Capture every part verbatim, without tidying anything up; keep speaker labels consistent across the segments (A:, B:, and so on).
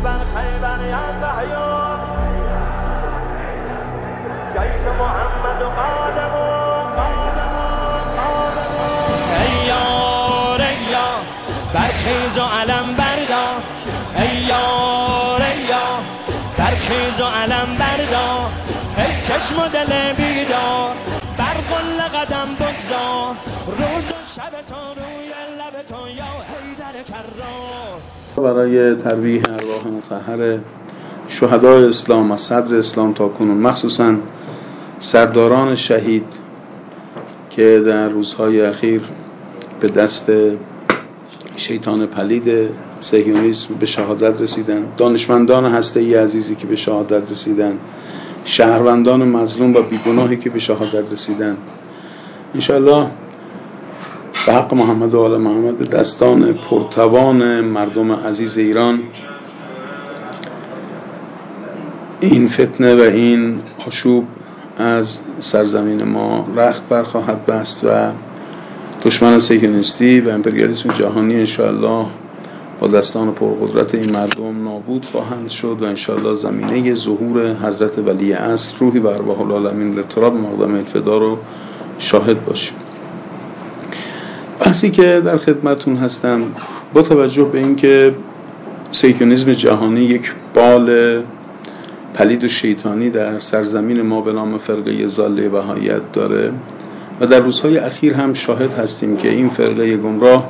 A: خیبر خیبر یا صهیون جیش محمد و قادم و قادم و قادم ای یار ای یار برخیز و علم بردار ای یار ای یار برخیز و علم بردار ای چشم و دل بیدار بر قل قدم بگذار روز و شب تو روی لب تو یا حیدر کرار.
B: برای ترویح ارواح مطهر شهدای اسلام از صدر اسلام تا کنون، مخصوصا سرداران شهید که در روزهای اخیر به دست شیطان پلید صهیونیسم به شهادت رسیدن، دانشمندان هسته‌ای عزیزی که به شهادت رسیدن، شهروندان مظلوم و بیگناهی که به شهادت رسیدن، انشاءالله به حق محمد و آل محمد دستان پرتوان مردم عزیز ایران این فتنه و این آشوب از سرزمین ما رخت برخواهد بست و دشمن صهیونیستی و امپریالیسم جهانی انشاءالله با دستان پرقدرت این مردم نابود خواهند شد و انشاءالله زمینه ظهور حضرت ولی عصر روحی و ارواح العالمین لتراب مقدم الفدا رو شاهد باشیم. بحثی که در خدمتون هستم با توجه به اینکه صهیونیسم جهانی یک بال پلید و شیطانی در سرزمین ما به نام فرقه ضاله بهائیت داره و در روزهای اخیر هم شاهد هستیم که این فرقه گمراه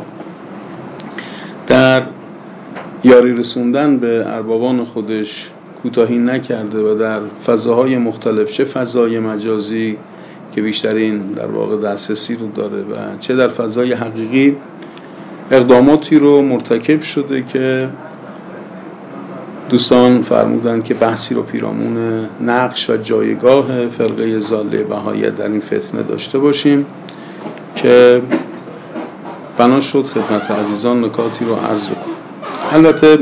B: در یاری رسوندن به اربابان خودش کوتاهی نکرده و در فضاهای مختلف، چه فضای مجازی که بیشترین در واقع دسترسی رو داره و چه در فضای حقیقی، اقداماتی رو مرتکب شده که دوستان فرمودن که بحثی رو پیرامون نقش و جایگاه فرقه ضاله بهائیت در این فتنه داشته باشیم که بنا شد خدمت عزیزان نکاتی رو عرض بکنم. البته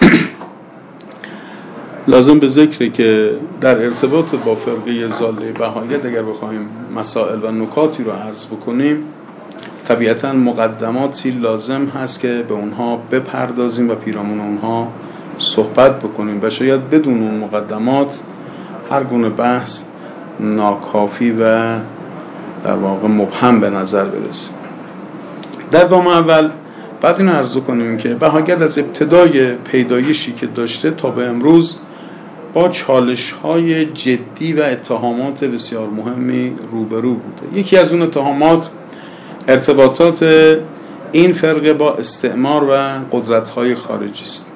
B: لازم به ذکره که در ارتباط با فرقه ضاله بهائیت اگر بخوایم مسائل و نکاتی رو عرض بکنیم، طبیعتاً مقدماتی لازم هست که به اونها بپردازیم و پیرامون اونها صحبت بکنیم و شاید بدون اون مقدمات هر گونه بحث ناکافی و در واقع مبهم به نظر برسه. در گام اول بعد اینو عرض کنیم که بهائیت از ابتدای پیدایشی که داشته تا به امروز با چالش‌های جدی و اتهامات بسیار مهمی روبرو بوده. یکی از اون اتهامات ارتباطات این فرقه با استعمار و قدرت‌های خارجی است.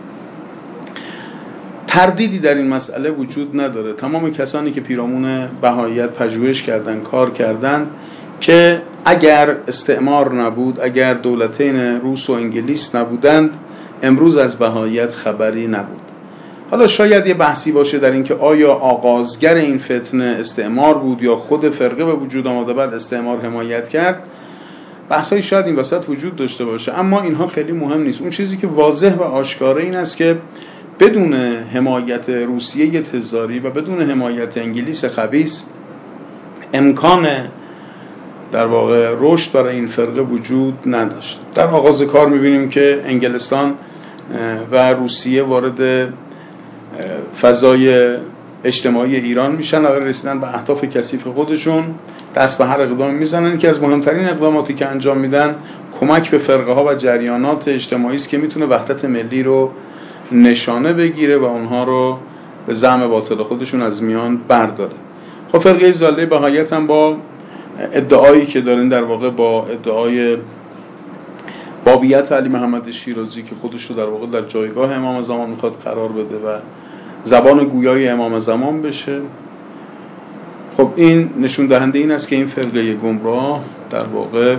B: تردیدی در این مسئله وجود نداره. تمام کسانی که پیرامون بهائیت پژوهش کردن، کار کردن که اگر استعمار نبود، اگر دولتین روس و انگلیس نبودند، امروز از بهائیت خبری نبود. حالا شاید یه بحثی باشه در این که آیا آغازگر این فتنه استعمار بود یا خود فرقه به وجود آمده بعد استعمار حمایت کرد. بحثایی شاید این وسط وجود داشته باشه، اما اینها خیلی مهم نیست. اون چیزی که واضح و آشکاره این است که بدون حمایت روسیه تزاری و بدون حمایت انگلیس خبیث امکان در واقع رشد برای این فرقه وجود نداشت. در آغاز کار می‌بینیم که انگلستان و روسیه وارد فضای اجتماعی ایران میشن و رسیدن به اهداف کثیف خودشون دست به هر اقدام میزنن که از مهمترین اقداماتی که انجام میدن کمک به فرقه ها و جریانات اجتماعی است که میتونه وحدت ملی رو نشانه بگیره و اونها رو به زعم باطل خودشون از میان برداره. خب فرقه ضاله بهائیت هم با ادعایی که دارن در واقع با ادعای بابیت علی محمد شیرازی که خودش رو در واقع در جایگاه امام زمان میخواد قرار بده و زبان گویای امام زمان بشه، خب این نشون دهنده این است که این فرقه گمراه در واقع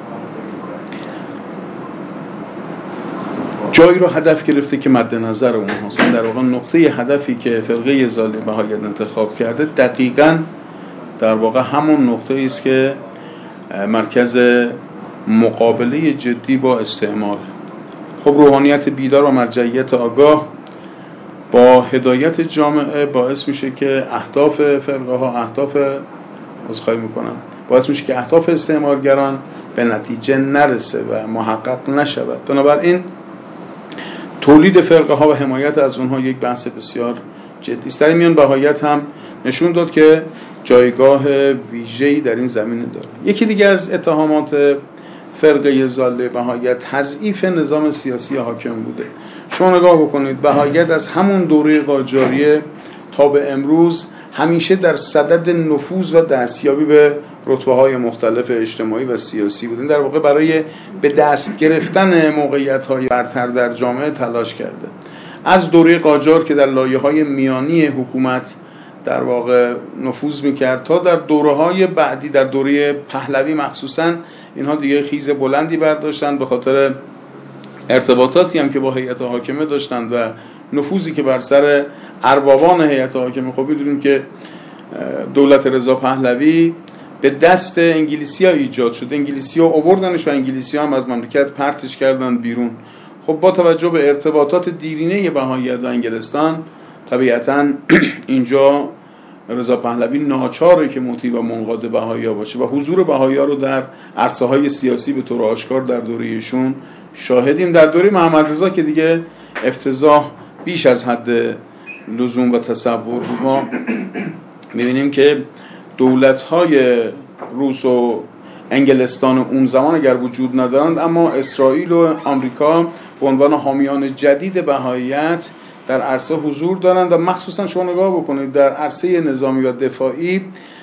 B: جایی رو هدف گرفته که مد نظر اونهاست. در واقع نقطه هدفی که فرقه ضاله بهائیت انتخاب کرده دقیقاً در واقع همون نقطه است که مرکز مقابله جدی با استعمار. خب روحانیت بیدار و مرجعیت آگاه با هدایت جامعه باعث میشه که اهداف فرقه ها اهداف عذرخواهی میکنم باعث میشه که اهداف استعمارگران به نتیجه نرسه و محقق نشود. بنابراین تولید فرقه ها و حمایت از اونها یک بحث بسیار جدی است. در این میان بهاییت هم نشون داد که جایگاه ویژه‌ای در این زمینه داره. یکی دیگه از اتهامات فرقه ضاله بهاییت تضعیف نظام سیاسی حاکم بوده. شما نگاه بکنید، بهاییت از همون دوره قاجاریه تا به امروز همیشه در صدد نفوذ و دستیابی به رتبه‌های مختلف اجتماعی و سیاسی بودن. در واقع برای به دست گرفتن موقعیت‌های برتر در جامعه تلاش کرده. از دوره قاجار که در لایه‌های میانی حکومت در واقع نفوذ می‌کرد تا در دوره‌های بعدی، در دوره پهلوی مخصوصاً، اینها دیگه خیز بلندی برداشتن به خاطر ارتباطاتی هم که با هیئت حاکمه داشتند و نفوذی که بر سر اربابان هیئت حاکمه. خب می‌دونیم که دولت رضا پهلوی به دست انگلیسی‌ها ایجاد شد. انگلیسی‌ها آوردنش و انگلیسی‌ها هم از مملکت پرتش کردن بیرون. خب با توجه به ارتباطات دیرینه بهاییت و انگلستان، طبیعتاً اینجا رضا پهلوی ناچاره که مطیع و منقاد بهایی‌ها باشه و حضور بهایی‌ها رو در عرصه‌های سیاسی به طور آشکار در دوره‌شون شاهدیم. در دوره محمد رضا که دیگه افتضاح بیش از حد لزوم و تصور بود. ما می‌بینیم که دولت‌های روس و انگلستان اون زمان اگر وجود ندارند، اما اسرائیل و آمریکا به عنوان حامیان جدید بهاییت در عرصه حضور دارند و مخصوصا شما نگاه بکنید در عرصه نظامی و دفاعی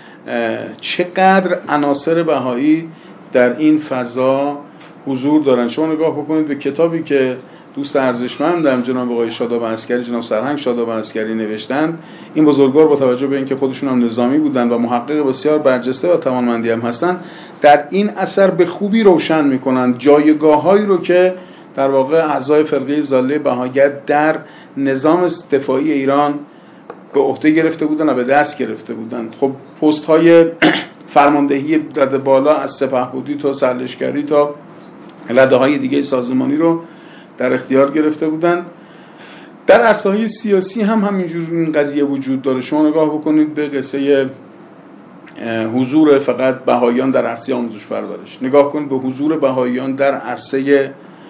B: چقدر عناصر بهایی در این فضا حضور دارند. شما نگاه بکنید به کتابی که دوست ارزشمندم جناب آقای شاداب عسکری، جناب سرهنگ شاداب عسکری نوشتند. این بزرگوار با توجه به اینکه خودشون هم نظامی بودند و محقق بسیار برجسته و توانمندی هم هستند، در این اثر به خوبی روشن میکنند جایگاه‌هایی رو که در واقع اعضای فرقه ضاله بهاییت در نظام دفاعی ایران به عهده گرفته بودند و به دست گرفته بودند. خب پست‌های فرماندهی رده بالا از سپهبدی تا سرلشکری تا رده‌های دیگه سازمانی رو در اختیار گرفته بودند. در عرصه‌های سیاسی هم همینجور این قضیه وجود داره. شما نگاه بکنید به قصه حضور فقط بهاییان در عرصه آموزش پرورش، نگاه کنید به حضور بهاییان در عرصه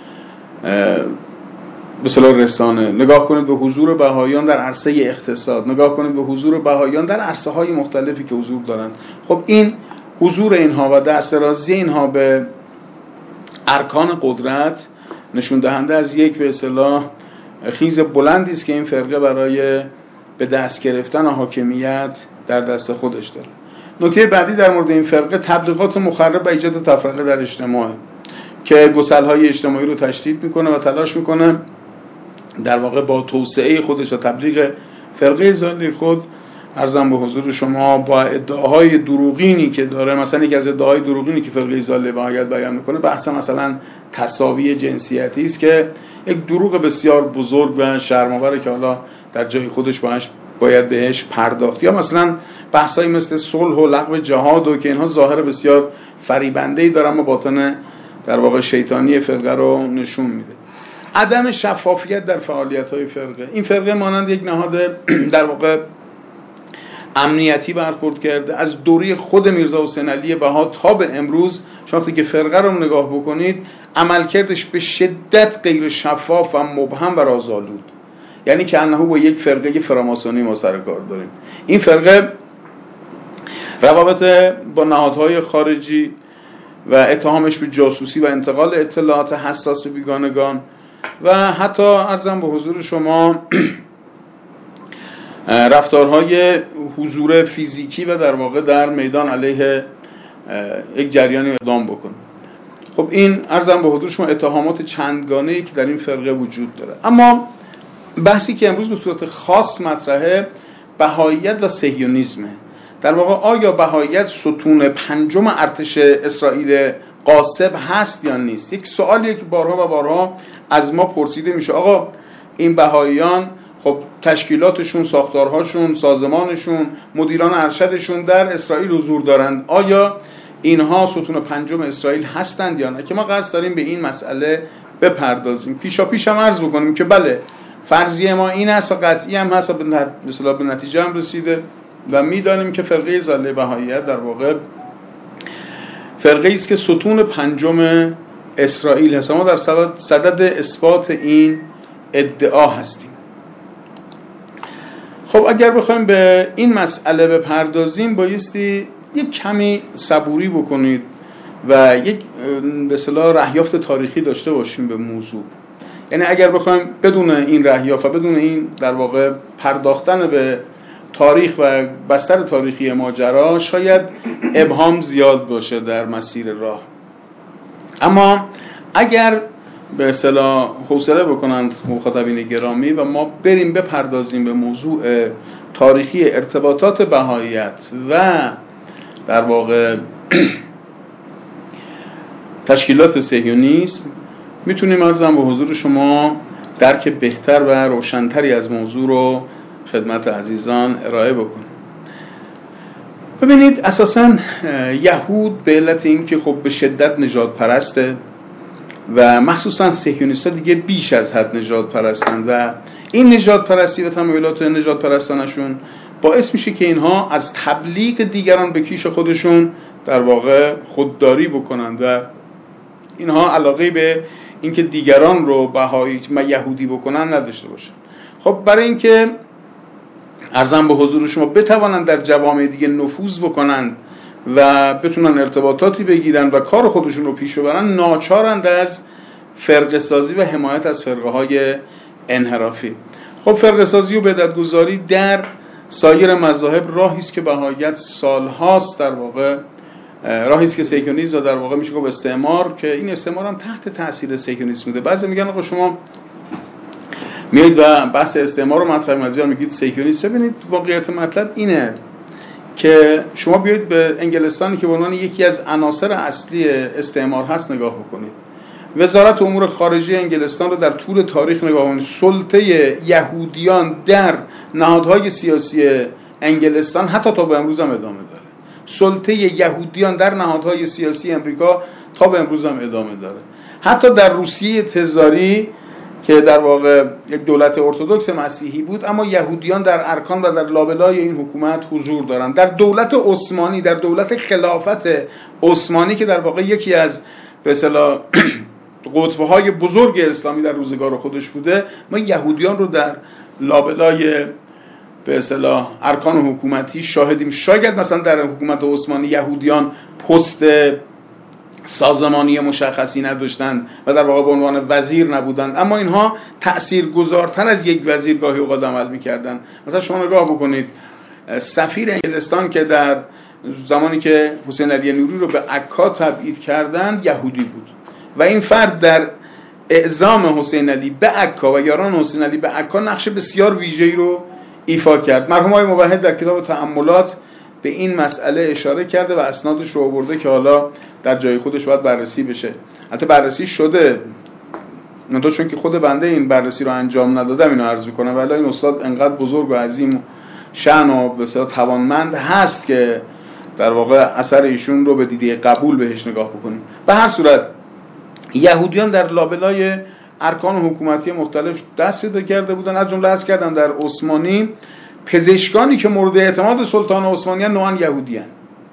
B: به اصطلاح رسانه، نگاه کنید به حضور بهاییان در عرصه اقتصاد، نگاه کنید به حضور بهاییان در عرصه‌های مختلفی که حضور دارند. خب این حضور اینها و دسترازی اینها به ارکان قدرت نشون دهنده از یک به اصطلاح خیز بلندی است که این فرقه برای به دست گرفتن حاکمیت در دست خودش داره. نکته بعدی در مورد این فرقه تبلیغات مخرب و ایجاد تفرقه در اجتماع که گسل‌های اجتماعی رو تشدید میکنه و تلاش میکنه در واقع با توسعه خودش و تبلیغ فرقه ضاله خود، عرضم به حضور شما، با ادعاهای دروغینی که داره. مثلا یکی از ادعاهای دروغینی که فرقه ضاله بهاییت بیان میکنه بحث مثلا تساوی جنسیتی است که یک دروغ بسیار بزرگ و شرم‌آوره که حالا در جای خودش باش باید بهش پرداخت. یا مثلا بحثایی مثل صلح و لغو جهاد و که اینها ظاهر بسیار فریبنده‌ای داره اما باطن در واقع شیطانی فرقه رو نشون میده. عدم شفافیت در فعالیت‌های فرقه. این فرقه مانند یک نهاد در واقع امنیتی برخورد کرده. از دوره خود میرزا حسین علی بها تا به امروز شما وقتی که فرقه رو نگاه بکنید عملکردش به شدت غیر شفاف و مبهم و رازآلود، یعنی که انه با یک فرقه فراماسونی ما سر کار داریم. این فرقه روابط با نهادهای خارجی و اتهامش به جاسوسی و انتقال اطلاعات حساس و بیگانگان و حتی عرضم به حضور شما رفتارهای حضور فیزیکی و در واقع در میدان علیه یک جریانی اقدام بکنه. خب این عرضم به حضور شما اتهامات چندگانه‌ای که در این فرقه وجود داره. اما بحثی که امروز به صورت خاص مطرحه بهاییت و صهیونیسمه. در واقع آیا بهاییت ستون پنجم ارتش اسرائیل غاصب هست یا نیست؟ یک سوالیه که بارها و بارها از ما پرسیده میشه. آقا این بهاییان خب تشکیلاتشون، ساختارهاشون، سازمانشون، مدیران ارشدشون در اسرائیل حضور دارند، آیا اینها ستون پنجم اسرائیل هستند یا نه؟ که ما قصد داریم به این مسئله بپردازیم. پیشا پیش هم عرض بکنیم که بله فرضیه ما این است و قطعی هم هست و به به نتیجه هم رسیده و میدانیم که فرقه ضاله بهاییت در واقع فرقه است که ستون پنجم اسرائیل هست. ما در صدد اثبات این ادعا هستیم. خب اگر بخوایم به این مسئله بپردازیم بایستی یک کمی صبوری بکنید و یک به اصطلاح رهیافت تاریخی داشته باشیم به موضوع. یعنی اگر بخوایم بدون این رهیافت و بدون این در واقع پرداختن به تاریخ و بستر تاریخی ماجرا شاید ابهام زیاد باشه در مسیر راه. اما اگر به اصطلاح حوصله بکنند مخاطبین گرامی و ما بریم بپردازیم به موضوع تاریخی ارتباطات بهاییت و در واقع تشکیلات صهیونیسم، میتونیم ارزم به حضور شما درک بهتر و روشنتری از موضوع رو خدمت عزیزان ارائه بکنیم. ببینید اساساً یهود به علت این که خب به شدت نژاد پرسته و مخصوصاً صهیونیست‌ها دیگه بیش از حد نژاد پرستند و این نژاد پرستی و تمایلات نژاد پرستانشون باعث میشه که اینها از تبلیغ دیگران به کیش خودشون در واقع خودداری بکنند و اینها علاقه به اینکه دیگران رو بهایی و یهودی بکنن نداشته باشن. خب برای اینکه ارزم به حضور شما بتوانند در جوامع دیگه نفوذ بکنند و بتونن ارتباطاتی بگیرن و کار خودشون رو پیش ببرن، ناچارند از فرقه سازی و حمایت از فرقه های انحرافی. خب فرقه سازی و بدعت‌گذاری در سایر مذاهب راهی است که بهاییت سالهاست در واقع راهی است که صهیونیسم در واقع میشه گفت استعمار، که این استعمار هم تحت تاثیر صهیونیسم بوده. بعضی میگن آقا شما میایید و بحث استعمار رو مطرح می‌کنید میگید صهیونیسم. ببینید واقعیت مطلب اینه که شما بیایید به انگلستانی که به عنوان یکی از عناصر اصلی استعمار هست نگاه بکنید. وزارت امور خارجه انگلستان رو در طول تاریخ نگاه کنید، سلطه یهودیان در نهادهای سیاسی انگلستان حتی تا به امروز هم ادامه داره. سلطه یهودیان در نهادهای سیاسی امریکا تا به امروز هم ادامه داره. حتی در روسیه تزاری که در واقع یک دولت ارتدوکس مسیحی بود، اما یهودیان در ارکان و در لابلای این حکومت حضور دارند. در دولت عثمانی، در دولت خلافت عثمانی که در واقع یکی از به اصطلاح قطب‌های بزرگ اسلامی در روزگار خودش بوده، ما یهودیان رو در لابلای به اصطلاح ارکان حکومتی شاهدیم. شاید مثلا در حکومت عثمانی یهودیان پست سازمانی مشخصی نداشتند و در واقع به عنوان وزیر نبودند، اما اینها تأثیرگذارتر از یک وزیر گاهی اوقات عمل می‌کردند. مثلا شما نگاه بکنید سفیر انگلستان که در زمانی که حسین علی نوری رو به عکا تبعید کردند یهودی بود و این فرد در اعزام حسین علی به عکا و یاران حسین علی به عکا نقش بسیار ویژه‌ای رو ایفا کرد. مرحوم آقای موحد در کتاب تأملات به این مسئله اشاره کرده و اسنادش رو آورده که حالا در جای خودش باید بررسی بشه. حتی بررسی شده، منتها چون که خود بنده این بررسی رو انجام ندادم اینو عرض می‌کنم، ولی این استاد انقدر بزرگ و عظیم شأن و بسیار توانمند هست که در واقع اثر ایشون رو به دیده قبول بهش نگاه بکنیم. به هر صورت یهودیان در لابلای ارکان حکومتی مختلف دست پیدا کرده بودن، از جمله از کردم در عثمانی پزشکانی که مورد اعتماد سلطان عثمانیان نوعاً یهودیان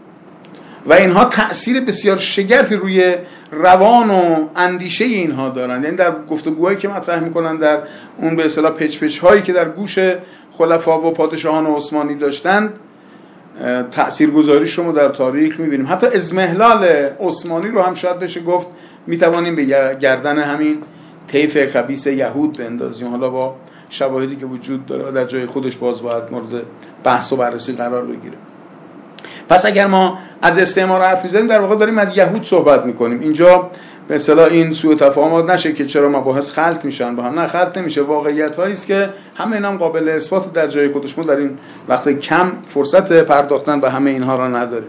B: و اینها تأثیر بسیار شگرفی روی روان و اندیشه اینها دارند. یعنی در گفتگوهایی که مطرح میکنن در اون به اصطلاح پچ پچ هایی که در گوش خلفا و پادشاهان عثمانی داشتند تأثیرگذاریش رو در تاریخ میبینیم. حتی اضمحلال عثمانی رو هم شاید بشه گفت میتوانیم به گردن همین طیف خبیث یهود بندازیم، حالا با شواهدی که وجود داره و در جای خودش باز باید مورد بحث و بررسی قرار بگیره. پس اگر ما از استعمار حرف می‌زنیم در واقع داریم از یهود صحبت می‌کنیم. اینجا به اصطلاح این سوء تفاهمات نشه که چرا مباحث خلط میشن با هم. نه، خلط نمیشه. واقعیت‌هایی است که همه اینا هم قابل اثبات در جای خودش. ما در این وقت کم فرصت پرداختن به همه اینها را نداریم.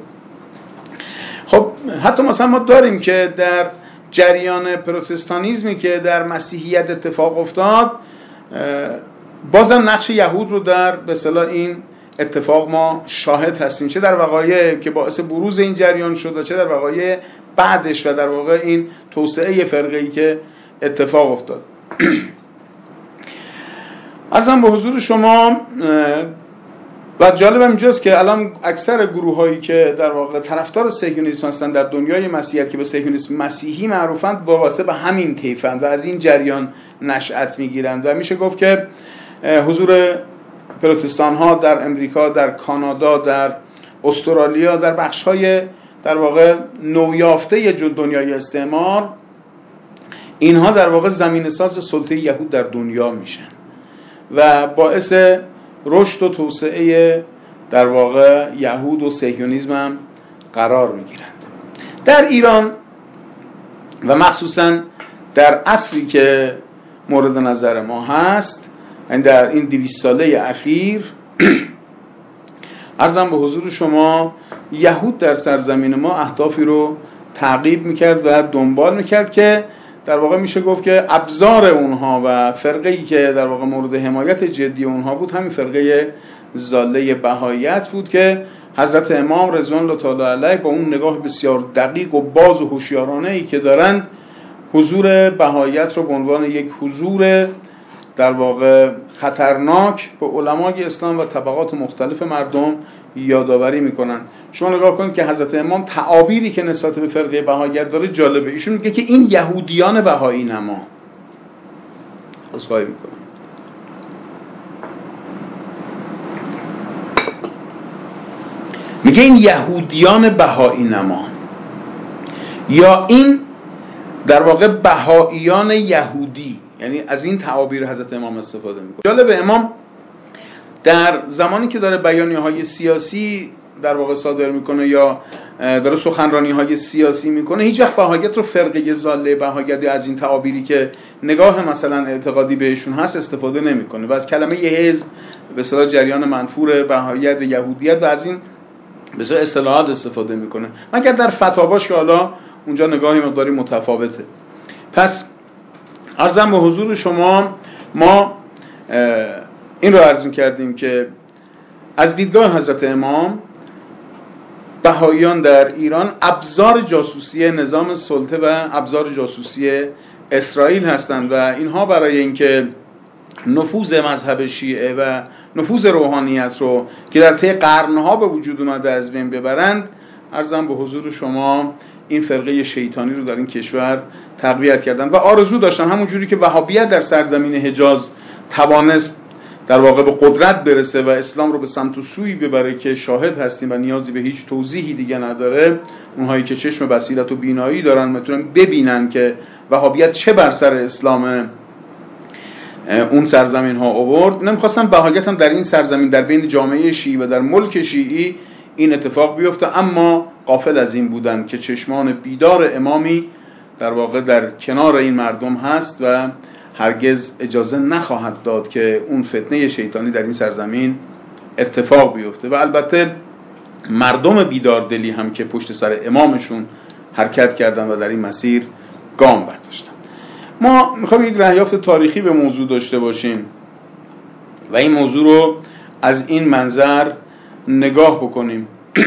B: خب حتی مثلا ما داریم که در جریان پروتستانیزمی که در مسیحیت اتفاق افتاد بازم نقش یهود رو در به اصطلاح این اتفاق ما شاهد هستیم، چه در وقایع که باعث بروز این جریان شد چه در وقایع بعدش و در واقع این توسعه فرقه‌ای که اتفاق افتاد. عرضم به حضور شما و جالبم اینجاست که الان اکثر گروه‌هایی که در واقع طرفدار صهیونیسم هستن در دنیای مسیحیت که به صهیونیسم مسیحی معروفند وابسته به همین طیفند و از این جریان نشأت میگیرند و میشه گفت که حضور پروتستان ها در امریکا، در کانادا، در استرالیا، در بخش های در واقع نویافته دنیای استعمار، اینها در واقع زمین ساز سلطه یهود در دنیا میشن و باعث رشد و توسعه در واقع یهود و صهیونیسم هم قرار میگیرند. در ایران و مخصوصا در عصری که مورد نظر ما هست، یعنی در این دویست ساله اخیر، عرضم به حضور شما، یهود در سرزمین ما اهدافی رو تعقیب میکرد و دنبال میکرد که در واقع میشه گفت که ابزار اونها و فرقه‌ای که در واقع مورد حمایت جدی اونها بود همین فرقه ضاله بهائیت بود که حضرت امام رضوان الله تعالی علیه با اون نگاه بسیار دقیق و باز و هوشیارانه‌ای که دارند حضور بهائیت رو به عنوان یک حضور در واقع خطرناک به علمای اسلام و طبقات مختلف مردم یادآوری میکنن. شما نگاه کنید که حضرت امام تعابیری که نسبت به فرقه بهائیت داره جالبه. ایشون میگه که این یهودیان بهایی نما، عذرخواهی میکنم، میگه این یهودیان بهایی نما یا این در واقع بهائیان یهودی، یعنی از این تعابیر حضرت امام استفاده میکنه. جالبه امام در زمانی که داره بیانیه های سیاسی در واقع صادر میکنه یا داره سخنرانی های سیاسی میکنه، هیچ وقت بهائیت رو فرقه ضاله بهائیت از این تعابیری که نگاه مثلا اعتقادی بهشون هست استفاده نمیکنه و از کلمه حزب به اصطلاح جریان منفور بهائیت یهودیت و از این به اصطلاح اصطلاحات استفاده میکنه، مگر در فتاواش که حالا اونجا نگاهی مقداری متفاوته. پس عرضم به حضور شما، ما این رو عرض کردیم که از دیدگاه حضرت امام بهائیان در ایران ابزار جاسوسی نظام سلطه و ابزار جاسوسی اسرائیل هستند و اینها برای اینکه نفوذ مذهب شیعه و نفوذ روحانیت رو که در طی قرنها به وجود اومده از بین ببرند، عرضم به حضور شما این فرقه شیطانی رو در این کشور تقویت کردن و آرزو داشتن همون جوری که وهابیت در سرزمین حجاز توانست در واقع به قدرت برسه و اسلام رو به سمت و سوی ببره که شاهد هستیم و نیازی به هیچ توضیحی دیگه نداره. اونهایی که چشم بصیرت و بینایی دارن میتونن ببینن که وهابیت چه بر سر اسلام اون سرزمین ها آورد. نمیخواستن بهائیت هم در این سرزمین در بین جامعه شیعی و در ملک شیعی این اتفاق بیفته، اما غافل از این بودن که چشمان بیدار امامی در واقع در کنار این مردم هست و هرگز اجازه نخواهد داد که اون فتنه شیطانی در این سرزمین اتفاق بیفته و البته مردم بیداردلی هم که پشت سر امامشون حرکت کردن و در این مسیر گام برداشتن. ما میخوایم یک رهیافت تاریخی به موضوع داشته باشیم و این موضوع رو از این منظر نگاه بکنیم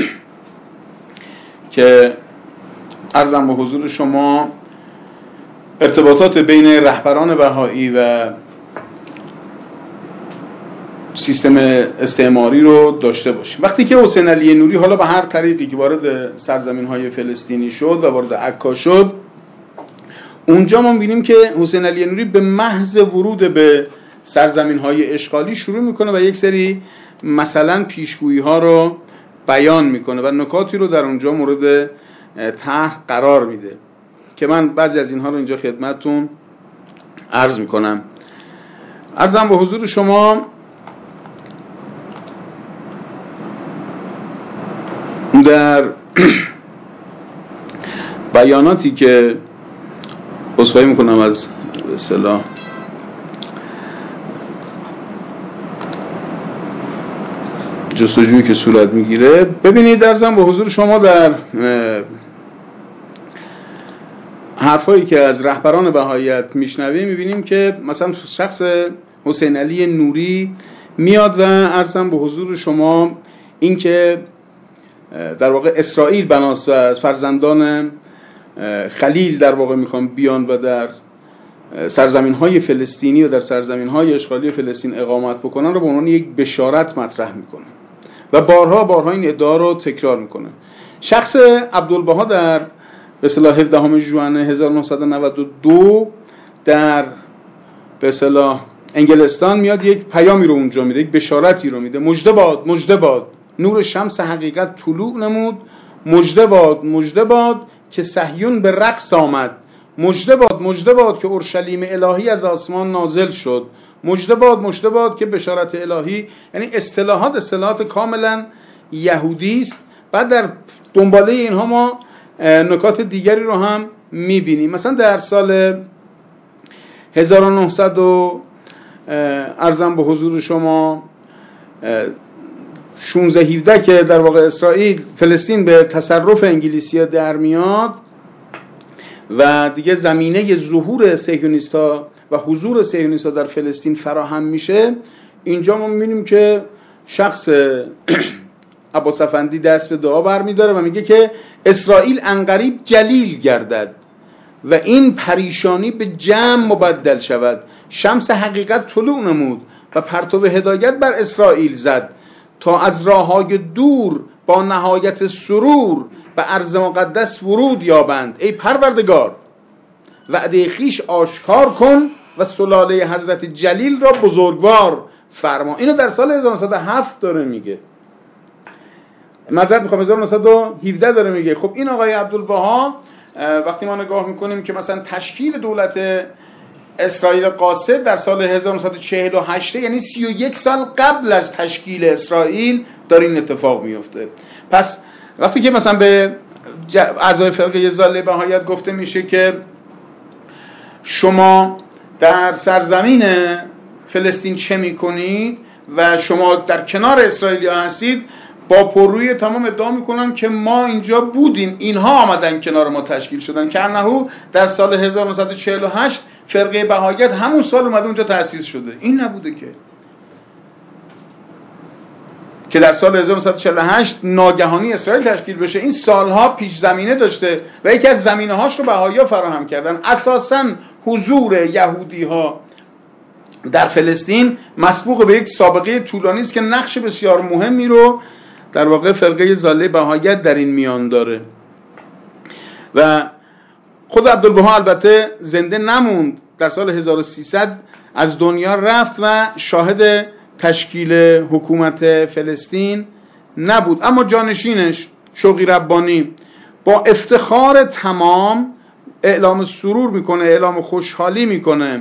B: که عرضم به حضور شما ارتباطات بین رهبران بهایی و سیستم استعماری رو داشته باشیم. وقتی که حسین علی نوری حالا به هر طریقی که وارد سرزمین‌های فلسطینی شد و وارد عکا شد، اونجا ما می‌بینیم که حسین علی نوری به محض ورود به سرزمین‌های اشغالی شروع میکنه و یک سری مثلا پیشگویی‌ها رو بیان میکنه و نکاتی رو در اونجا مورد طرح قرار میده که من بعضی از اینها رو اینجا خدمتتون عرض میکنم. عرضم به حضور شما در بیاناتی که عذرخواهی میکنم از اصطلاح جستجویی که صورت میگیره، ببینید عرضم به حضور شما در حرفایی که از رهبران بهائیت میشنویم میبینیم که مثلا شخص حسین علی نوری میاد و عرضم به حضور شما این که در واقع اسرائیل بناست و از فرزندان خلیل در واقع میخوان بیان و در سرزمین های فلسطینی و در سرزمین های اشغالی فلسطین اقامت بکنن رو به عنوان یک بشارت مطرح میکنه و بارها بارها این ادعا رو تکرار میکنه. شخص عبدالبها در به اصطلاح هفدهم ژوئن هزار و نهصد و نود و دو در به اصطلاح انگلستان میاد یک پیامی رو اونجا میده، یک بشارتی رو میده، مژده باد مژده باد نور شمس حقیقت طلوع نمود، مژده باد مژده باد که صهیون به رقص آمد، مژده باد مژده باد که اورشلیم الهی از آسمان نازل شد، مژده باد مژده باد که بشارت الهی. یعنی اصطلاحات اصطلاحات کاملا یهودی است. بعد در دنباله اینها ما نکات دیگری رو هم میبینیم. مثلا در سال هزار و نهصد و ارزم به حضور شما شانزده هفده که در واقع اسرائیل فلسطین به تصرف انگلیسی‌ها در میاد و دیگه زمینه ظهور صهیونیست‌ها و حضور صهیونیست‌ها در فلسطین فراهم میشه، اینجا ما می‌بینیم که شخص عباس افندی دست به دعا برمی‌داره و میگه که اسرائیل عنقریب جلیل گردد و این پریشانی به جمع مبدل شود. شمس حقیقت طلوع نمود و پرتو هدایت بر اسرائیل زد تا از راه‌های دور با نهایت سرور به ارض مقدس ورود یابند. ای پروردگار وعده خویش آشکار کن و سلاله حضرت جلیل را بزرگوار فرما. اینو در سال هزار و نهصد و هفت داره میگه، معذرت میخوام هزار و نهصد و هفده داره میگه. خب این آقای عبدالبها وقتی ما نگاه میکنیم که مثلا تشکیل دولت اسرائیل قاصد در سال هزار و نهصد و چهل و هشت، یعنی سی و یک سال قبل از تشکیل اسرائیل داره این اتفاق میفته. پس وقتی که مثلا به اعضای فرقه ظاله بهاییت گفته میشه که شما در سرزمین فلسطین چه میکنید و شما در کنار اسرائیلی ها هستید، با پررویی تمام ادعا میکنن که ما اینجا بودیم، اینها آمدن کنار ما تشکیل شدن. که انهو در سال هزار و نهصد و چهل و هشت فرقه بهاییت همون سال اومده اونجا تأسیس شده. این نبوده که که در سال هزار و نهصد و چهل و هشت ناگهانی اسرائیل تشکیل بشه. این سالها پیش زمینه داشته و یکی از زمینه هاش رو بهایی‌ها فراهم کردن. اساساً حضور یهودی ها در فلسطین مسبوق به یک سابقه طولانی است که نقش بسیار مهمی رو در واقع فرقه ظاله بهاییت در این میان داره. و خود عبدالبها البته زنده نموند، در سال هزار و سیصد از دنیا رفت و شاهد تشکیل حکومت فلسطین نبود، اما جانشینش شوقی ربانی با افتخار تمام اعلام سرور میکنه، اعلام خوشحالی میکنه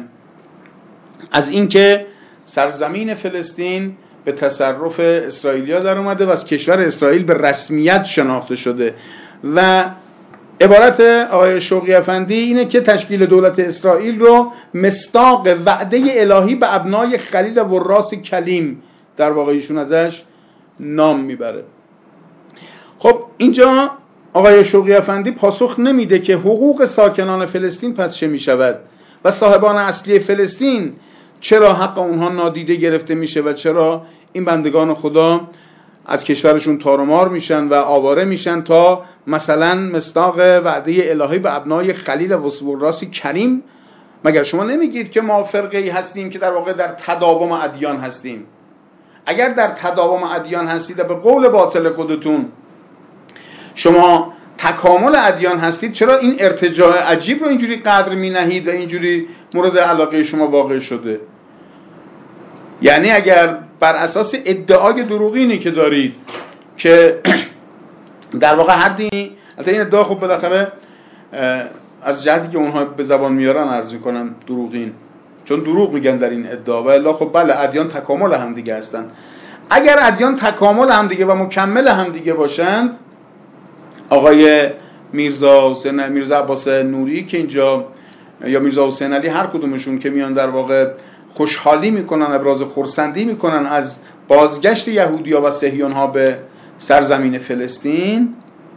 B: از اینکه سرزمین فلسطین به تصرف اسرائیلیا در اومده و از کشور اسرائیل به رسمیت شناخته شده. و عبارت آقای شوقی افندی اینه که تشکیل دولت اسرائیل رو مصداق وعده الهی به ابنای خلیل وراث کلیم در واقع ایشون ازش نام میبره. خب اینجا آقای شوقی افندی پاسخ نمیده که حقوق ساکنان فلسطین پس چه میشود و صاحبان اصلی فلسطین چرا حق اونها نادیده گرفته میشه و چرا این بندگان خدا از کشورشون تارمار میشن و آواره میشن تا مثلا مصداق وعده الهی به ابنای خلیل وراث کریم. مگر شما نمیگید که ما فرقه‌ای هستیم که در واقع در تداوم ادیان هستیم؟ اگر در تداوم ادیان هستید و به قول باطل خودتون شما تکامل ادیان هستید، چرا این ارتجاع عجیب رو اینجوری قدر می نهید و اینجوری مورد علاقه شما واقع شده؟ یعنی اگر بر اساس ادعای دروغینی که دارید که در واقع هر دینی، البته این ادعا خب بالاخره از جهتی که اونها به زبان میارن عرض میکنم دروغین، چون دروغ میگن در این ادعا، و الا خب بله ادیان تکامل هم دیگه هستن. اگر ادیان تکامل هم دیگه و مکمل هم دیگه باشند، آقای میرزا حسین میرزا عباس نوری که اینجا یا میرزا حسین علی، هر کدومشون که میان در واقع خوشحالی میکنن، ابراز خرسندی میکنن از بازگشت یهودی‌ها و صهیون‌ها به سرزمین فلسطین،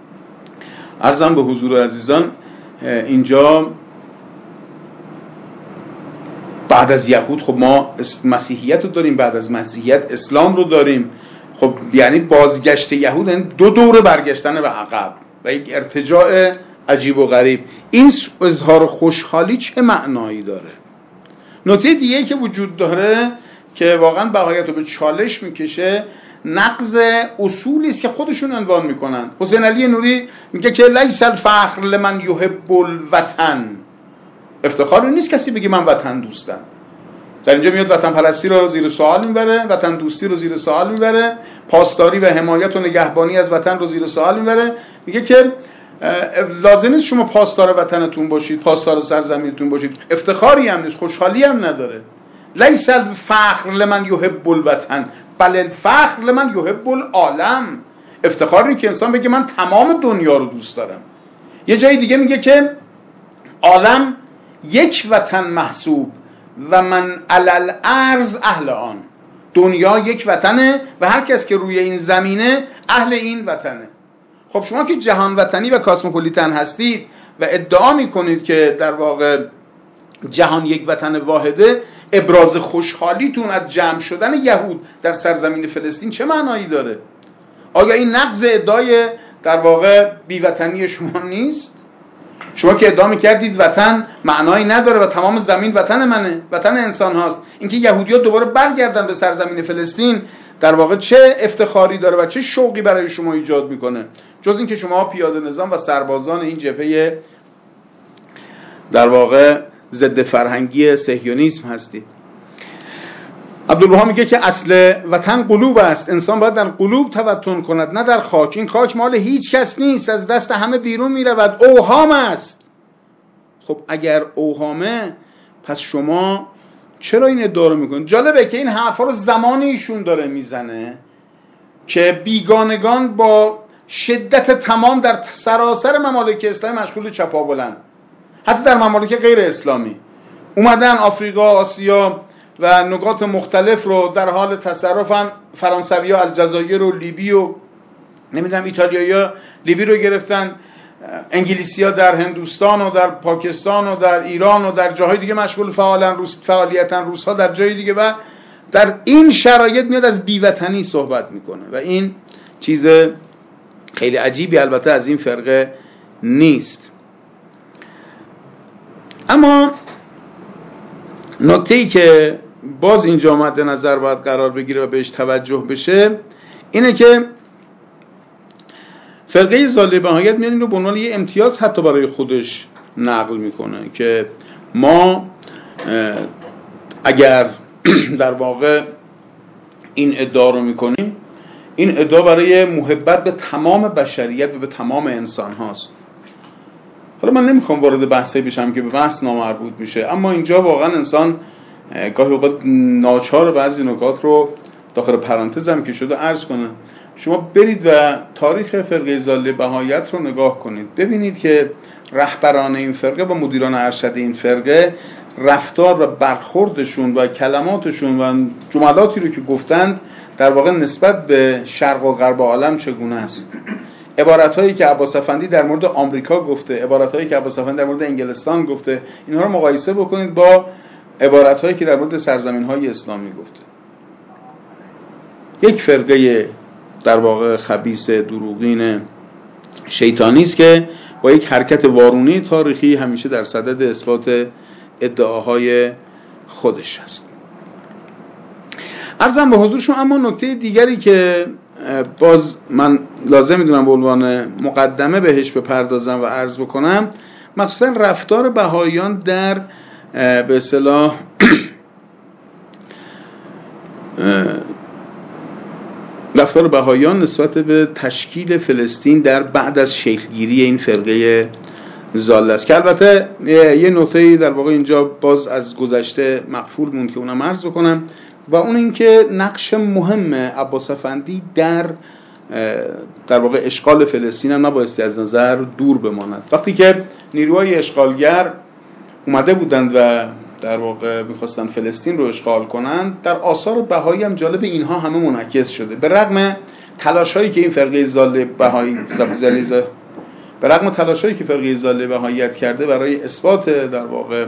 B: عرضم به حضور عزیزان اینجا بعد از یهود خب ما مسیحیت رو داریم، بعد از مسیحیت اسلام رو داریم. خب یعنی بازگشت یهود یعنی دو دوره برگشتن به عقب و یک ارتجاع عجیب و غریب. این اظهار خوشحالی چه معنایی داره؟ نکته دیگه که وجود داره که واقعا بهاییت رو به چالش میکشه، نقض اصولی است که خودشون عنوان میکنن. حسین علی نوری میگه که لیس الفخر لمن یحب الوطن، افتخار نیست کسی بگه من وطن دوستم. در اینجا میاد وطن پرستی رو زیر سوال میبره، وطن دوستی رو زیر سوال میبره، پاسداری و حمایت و نگهبانی از وطن رو زیر سوال میبره. میگه که لازم نیست شما پاسدار وطنتون باشید، پاسدار سرزمینتون باشید، افتخاری هم نیست، خوشحالی هم نداره. لیس الفخر لمن یحب الوطن بل الفخر لمن یحب العالم. افتخار اینه که انسان بگه من تمام دنیا رو دوست دارم. یه جای دیگه میگه که عالم یک وطن محسوب و من علل ارض اهل آن. دنیا یک وطنه و هر کس که روی این زمینه اهل این وطنه. خب شما که جهان وطنی و کاسموپولیتن هستید و ادعا میکنید که در واقع جهان یک وطن واحده، ابراز خوشحالیتون از جمع شدن یهود در سرزمین فلسطین چه معنایی داره؟ آیا این نقض ادعای در واقع بیوطنی شما نیست؟ شما که ادعا میکردید وطن معنایی نداره و تمام زمین وطن منه، وطن انسان هاست، اینکه یهودی‌ها دوباره برگردن به سرزمین فلسطین در واقع چه افتخاری داره و چه شوقی برای شما ایجاد میکنه، جز اینکه شما پیاده نظام و سربازان این جبهه در واقع ضد فرهنگی صهیونیسم هستید. عبدالبها میگه که اصل وطن قلوب است، انسان باید در قلوب توطن کند نه در خاک. این خاک مال هیچ کس نیست، از دست همه بیرون میرود، اوهام است. خب اگر اوهامه پس شما چرا این ادعا رو میکنید؟ جالبه که این حرفا رو زمانی ایشون داره میزنه که بیگانگان با شدت تمام در سراسر ممالک اسلامی مشغول چپاولن، حتی در ممالک غیر اسلامی اومدن آفریقا، آسیا و نقاط مختلف رو در حال تصرفن. فرانسوی ها الجزایر و لیبی و نمیدونم ایتالیایی ها لیبی رو گرفتن، انگلیسی ها در هندوستان و در پاکستان و در ایران و در جاهای دیگه مشغول فعالن، روس فعالیتن، روس ها در جای دیگه. و در این شرایط میاد از بیوطنی صحبت میکنه و این چیز خیلی عجیبی البته از این فرقه نیست. اما نکته‌ای که باز اینجا مد نظر باید قرار بگیره و بهش توجه بشه اینه که فرقه ظاهر بهاییت میاد این رو به عنوان یه امتیاز حتی برای خودش نقل میکنه که ما اگر در واقع این ادعا رو میکنیم، این ادعا برای محبت به تمام بشریت و به تمام انسان هاست. حالا من نمیخوام وارد بحثی بشم که به بحث نامربوط میشه، اما اینجا واقعا انسان گاهی اوقات ناچار بعضی نکات رو داخل پرانتز هم که شده عرض کنه. شما برید و تاریخ فرقه ظاهر بهاییت رو نگاه کنید، ببینید که رهبران این فرقه و مدیران ارشد این فرقه رفتار و برخوردشون و کلماتشون و جملاتی رو که گفتند در واقع نسبت به شرق و غرب عالم چگونه است. عبارتایی که عباس افندی در مورد آمریکا گفته، عبارتایی که عباس افندی در مورد انگلستان گفته، اینها رو مقایسه بکنید با عبارتایی که در مورد سرزمین‌های اسلامی گفته. یک فرقه در واقع خبیث دروغین شیطانی است که با یک حرکت وارونی تاریخی همیشه در صدد اثبات ادعاهای خودش است. عرضم به حضورشون اما نکته دیگری که باز من لازم میدونم به عنوان مقدمه بهش بپردازم و عرض بکنم، مخصوصا رفتار بهاییان در به اصطلاح رفتار بهاییان نسبت به تشکیل فلسطین در بعد از شکلگیری این فرقه ضال است که البته یه نکته در واقع اینجا باز از گذشته مغفول موند که اونم عرض بکنم و اون این که نقش مهم عباس افندی در در واقع اشغال فلسطین هم نبایستی از نظر دور بماند. وقتی که نیروهای اشغالگر اومده بودند و در واقع میخواستن فلسطین رو اشغال کنند، در آثار بهایی هم جالب اینها همه منعکس شده. به رغم تلاش‌هایی که این فرقه ظال بهایی زلیزه به رغم تلاش‌هایی که فرقه ظال بهاییت کرده برای اثبات در واقع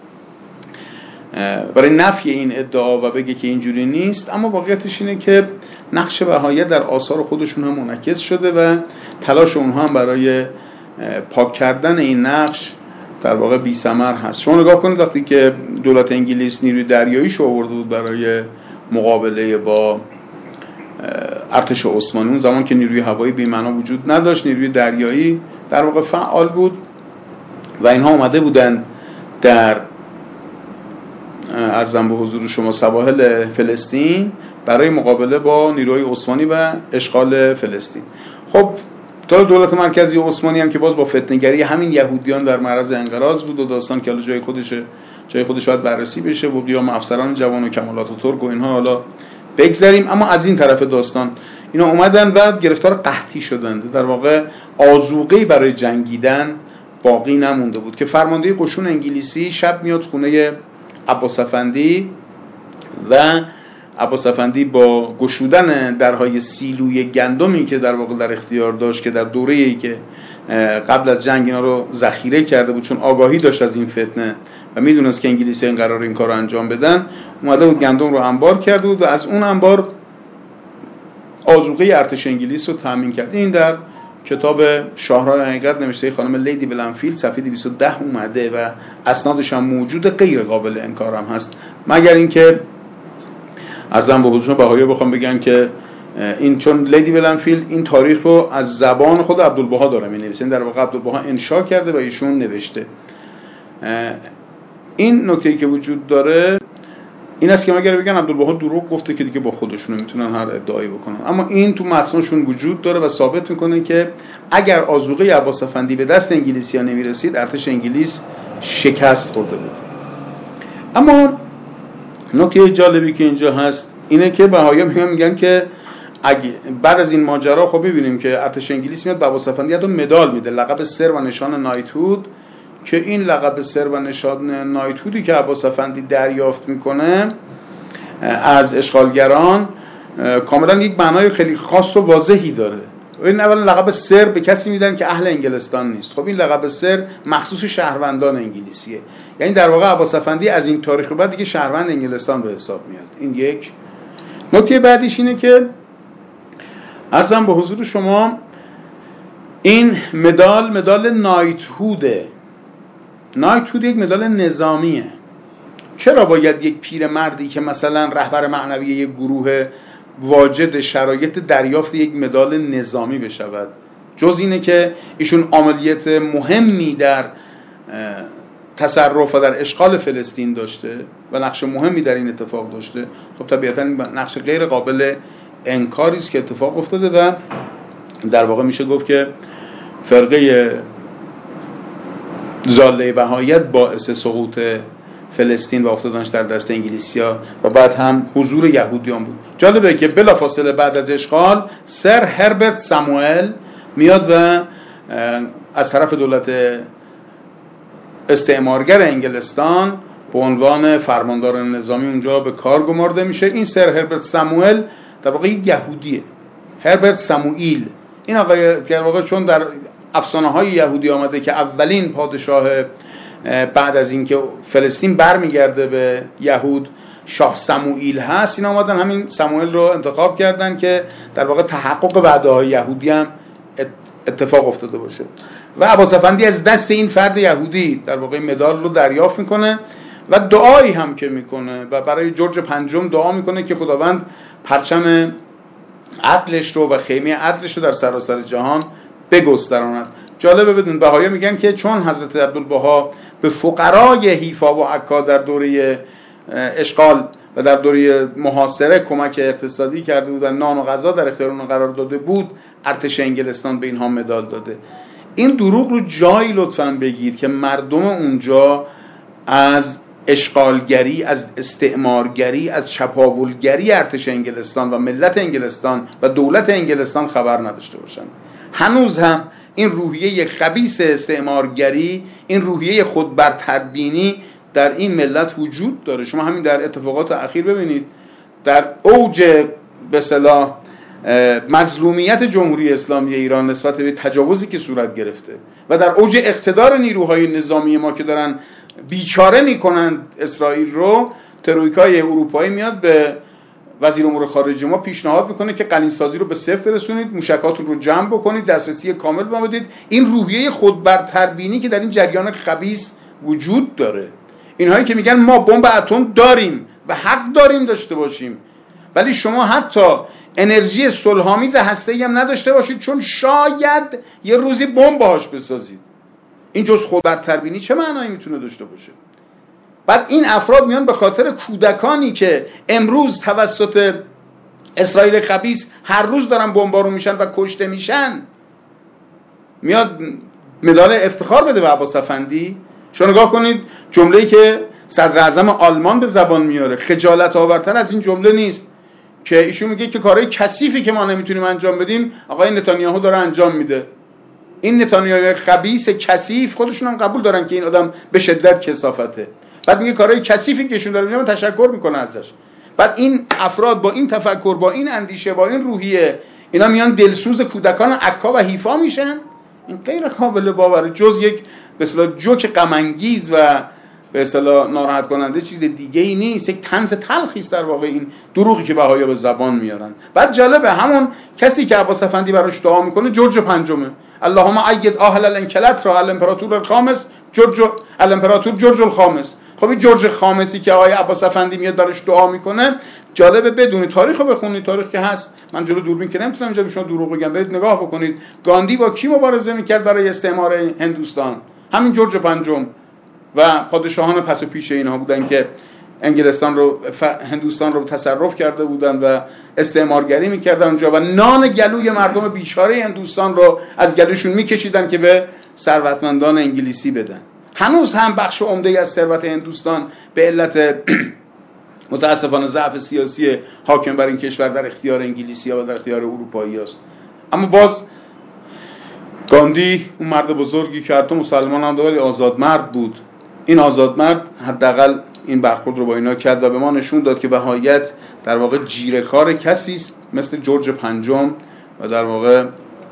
B: برای نفی این ادعا و بگه که اینجوری نیست، اما واقعیتش اینه که نقش بهاییت در آثار خودشون هم منعکس شده و تلاش اونها هم برای پاک کردن این نقش در واقع بی ثمر هست. شما نگاه کنید وقتی که دولت انگلیس نیروی دریاییش آورده بود برای مقابله با ارتش عثمانی، اون زمان که نیروی هوایی بی معنا وجود نداشت، نیروی دریایی در واقع فعال بود و اینها اومده بودن در ارزم به حضور شما سواحل فلسطین برای مقابله با نیروهای عثمانی و اشغال فلسطین. خب تا دولت مرکزی عثمانی هم که باز با فتنه‌گری همین یهودیان در معرض انقراض بود و داستان که حالا جای خودشه جای خودش باید بررسی بشه و قیام افسران جوان و کمالات ترک و اینها حالا بگذاریم. اما از این طرف داستان اینا اومدن و گرفتار قحطی شدند، در واقع آذوقه‌ای برای جنگیدن باقی نمونده بود که فرمانده قشون انگلیسی شب میاد خونه عباس افندی و عباس افندی با گشودن درهای سیلوی گندمی که در واقع در اختیار داشت که در دوره‌ای که قبل از جنگ اینا رو ذخیره کرده بود چون آگاهی داشت از این فتنه و میدونست که انگلیسی این قرار این کار رو انجام بدن، اومده بود گندم رو انبار کرده بود و از اون انبار آذوقه ارتش انگلیس رو تامین کرد. این در کتاب شاهراه حقیقت نوشته خانم لیدی بلنفیلد صفحه دویست و ده اومده و اسنادش هم موجود، غیر قابل انکار هم هست، مگر اینکه ارزم به حضور بهایی بخوام بگن که این چون لیدی بلنفیلد این تاریخ رو از زبان خود عبدالبها داره می‌نویسه، در واقع عبدالبها انشا کرده و ایشون نوشته. این نکته‌ای که وجود داره این است که مگر بگن عبدالبها دروغ گفته که دیگه با خودشون میتونن هر ادعایی بکنن، اما این تو متنشون وجود داره و ثابت میکنه که اگر آذوقه عباس افندی به دست انگلیسی‌ها نمیرسید ارتش انگلیس شکست خورده بود. اما نکته جالبی که اینجا هست اینه که بهایا میگن میگن که اگه بعد از این ماجرا خب ببینیم که ارتش انگلیس میاد به عباس افندی حتی مدال میده، لقب سر و نشان نایتهود، که این لقب سر و نشان نایتهودی که عباس افندی دریافت میکنه از اشغالگران کاملا یک معنای خیلی خاص و واضحی داره. این اولا لقب سر به کسی میدن که اهل انگلستان نیست. خب این لقب سر مخصوص شهروندان انگلیسیه، یعنی در واقع عباس افندی از این تاریخ بعد دیگه شهروند انگلستان به حساب میاد. این یک. نکته بعدیش اینه که عرضم به حضور شما این مدال مدال نایتهوده. نایتهود یک مدال نظامیه. چرا باید یک پیرمردی که مثلا رهبر معنوی یک گروه واجد شرایط دریافت یک مدال نظامی بشود؟ جز اینه که ایشون عملیات مهمی در تصرف و در اشغال فلسطین داشته و نقش مهمی در این اتفاق داشته، خب طبیعتا نقش غیر قابل انکاری است که اتفاق افتاده و در واقع میشه گفت که فرقه ضاله بهاییت باعث سقوط فلسطین و افتادنش در دست انگلیسی‌ها و بعد هم حضور یهودیان بود. جالبه که بلافاصله بعد از اشغال سر هربرت ساموئل میاد و از طرف دولت استعمارگر انگلستان به عنوان فرماندار نظامی اونجا به کار گمارده میشه. این سر هربرت ساموئل در واقع یک یهودیه، هربرت ساموئیل. این آقای در واقع چون در افسانه‌های یهودی آمده که اولین پادشاه بعد از اینکه فلسطین برمیگرده به یهود شاه سموئیل هست، اینا اومدن همین سموئیل رو انتخاب کردن که در واقع تحقق وعده‌های یهودی هم اتفاق افتاده باشه. و عباس افندی از دست این فرد یهودی در واقع مدال رو دریافت میکنه و دعایی هم که میکنه و برای جورج پنجم دعا میکنه که خداوند پرچم عدلش رو و خیمه عدلش رو در سراسر جهان بگستراند. جالبه بدون بهایا میگن که چون حضرت عبدالبها به فقرای حیفا و عکا در دوره اشغال و در دوره محاصره کمک اقتصادی کرده بود و نان و غذا در اختیار اونها قرار داده بود، ارتش انگلستان به اینها مدال داده. این دروغ رو جایی لطفاً بگیر که مردم اونجا از اشغالگری، از استعمارگری، از چپاولگری ارتش انگلستان و ملت انگلستان و دولت انگلستان خبر نداشته باشن. هنوز هم این روحیه خبیث استعمارگری، این روحیه خودبرتربینی در این ملت وجود داره. شما همین در اتفاقات اخیر ببینید، در اوج به اصطلاح مظلومیت جمهوری اسلامی ایران نسبت به تجاوزی که صورت گرفته و در اوج اقتدار نیروهای نظامی ما که دارن بیچاره میکنن اسرائیل رو، ترویکای اروپایی میاد به وزیر امور خارجه ما پیشنهاد میکنه که قنین سازی رو به صفر برسونید، موشکاتون رو جمع بکنید، دسترسی کامل بمونید. این روحیه خودبرتربینی که در این جریان خبیث وجود داره. اینهایی که میگن ما بمب اتم داریم و حق داریم داشته باشیم، ولی شما حتی انرژی صلح‌آمیز هسته‌ای هم نداشته باشید چون شاید یه روزی بمب باهاش بسازید. این جز خودبرتربینی چه معنایی میتونه داشته باشه؟ بعد این افراد میان به خاطر کودکانی که امروز توسط اسرائیل خبیث هر روز دارن بمبارون میشن و کشته میشن، میاد مدال افتخار بده به عباس افندی. شما نگاه کنید جمله‌ای که صدر اعظم آلمان به زبان میاره خجالت آورتر از این جمله نیست که ایشون میگه که کارهای کثیفی که ما نمیتونیم انجام بدیم آقای نتانیاهو داره انجام میده. این نتانیاهو خبیث کثیف خودشون هم قبول دارن که این آدم به شدت کثافته. بعد میگه کارهای کثیفی که ایشون داره میکنه تشکر میکنه ازش. بعد این افراد با این تفکر، با این اندیشه، با این روحیه، اینا میان دلسوز کودکان عکا و حیفا میشن. این غیر قابل باوره، جز یک به اصطلاح جوک غم انگیز و به اصطلاح ناراحت کننده چیز دیگه ای نیست، یک طنز تلخی است در واقع این دروغی که بهائی‌ها به زبان میارن. بعد جالبه همون کسی که عباس افندی براش دعا میکنه جورج پنجمه، اللهم اید اهل الانکلت را الامپراتور الخامس جورج الامپراتور جورج الخامس. خب این جورج خامسی که آقای عباس افندی میاد براش دعا میکنه، جالبه بدونی تاریخو بخونید، تاریخ که هست، من جلو دوربین که نمیتونم اینجا به شما دروغ بگم، برید نگاه بکنید گاندی با کی مبارزه میکرد برای استعمار هندوستان؟ همین جورج پنجم و پادشاهان پس و پیش اینها بودن که انگلستان رو هندوستان رو تصرف کرده بودن و استعمارگری میکردن اونجا و نان گلوی مردم بیچاره هندوستان رو از گلوشون میکشیدن که به ثروتمندان انگلیسی بدن. هنوز هم بخش عمده از ثروت هندوستان به علت متاسفانه ضعف سیاسی حاکم بر این کشور در اختیار انگلیسی‌ها و در اختیار اروپایی است. اما باز گاندی اون مرد بزرگی که حتی مسلمان هم ولی آزاد مرد بود، این آزاد مرد حداقل این برخورد رو با اینا کرد و به ما نشون داد که بهاییت در واقع جیره‌خوار کسی است مثل جورج پنجم و در واقع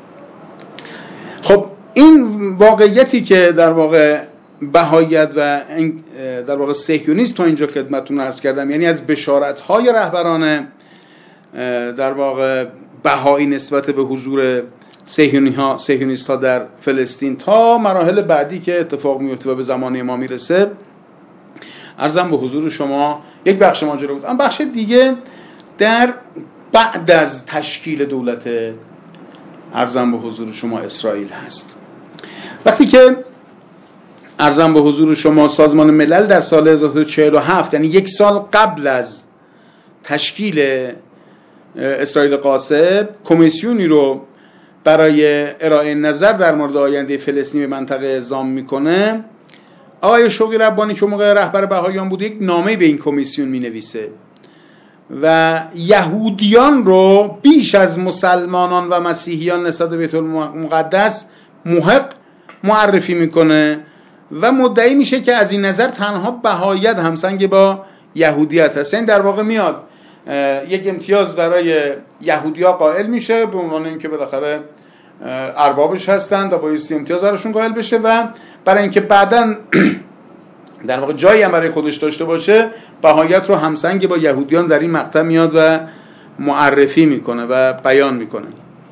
B: خب این واقعیتی که در واقع بهاییت و در واقع صهیونیسم تا اینجا خدمتتون عرض کردم، یعنی از بشارت‌های رهبران در واقع بهایی نسبت به حضور صهیونی‌ها صهیونیست‌ها در فلسطین تا مراحل بعدی که اتفاق میفته و به زمانه ما میرسه، عرضم به حضور شما یک بخش ماجرا بود. اما بخش دیگه در بعد از تشکیل دولت عرضم به حضور شما اسرائیل هست. وقتی که عرضم به حضور شما سازمان ملل در سال هزار و سیصد و چهل و هفت، یعنی یک سال قبل از تشکیل اسرائیل قاصد، کمیسیونی رو برای ارائه نظر در مورد آینده فلسطین به منطقه اعزام میکنه، آقای شوقی ربانی که موقع رهبر بهائیان بود یک نامه به این کمیسیون مینویسه و یهودیان رو بیش از مسلمانان و مسیحیان نسبت به بیت المقدس محق معرفی میکنه و مدعی میشه که از این نظر تنها بهاییت همسنگ با یهودیت هست. این در واقع میاد یک امتیاز برای یهودی‌ها قائل میشه به عنوان اینکه بالاخره اربابش هستند و بایستی امتیاز براشون قائل بشه و برای اینکه بعداً در واقع جایی هم برای خودش داشته باشه، بهاییت رو همسنگ با یهودیان در این مقطع میاد و معرفی میکنه و بیان میکنه.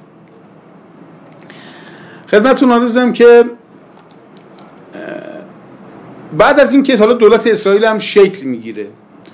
B: خدمتتون عرضم که بعد از این که حالا دولت اسرائیل هم شکل میگیره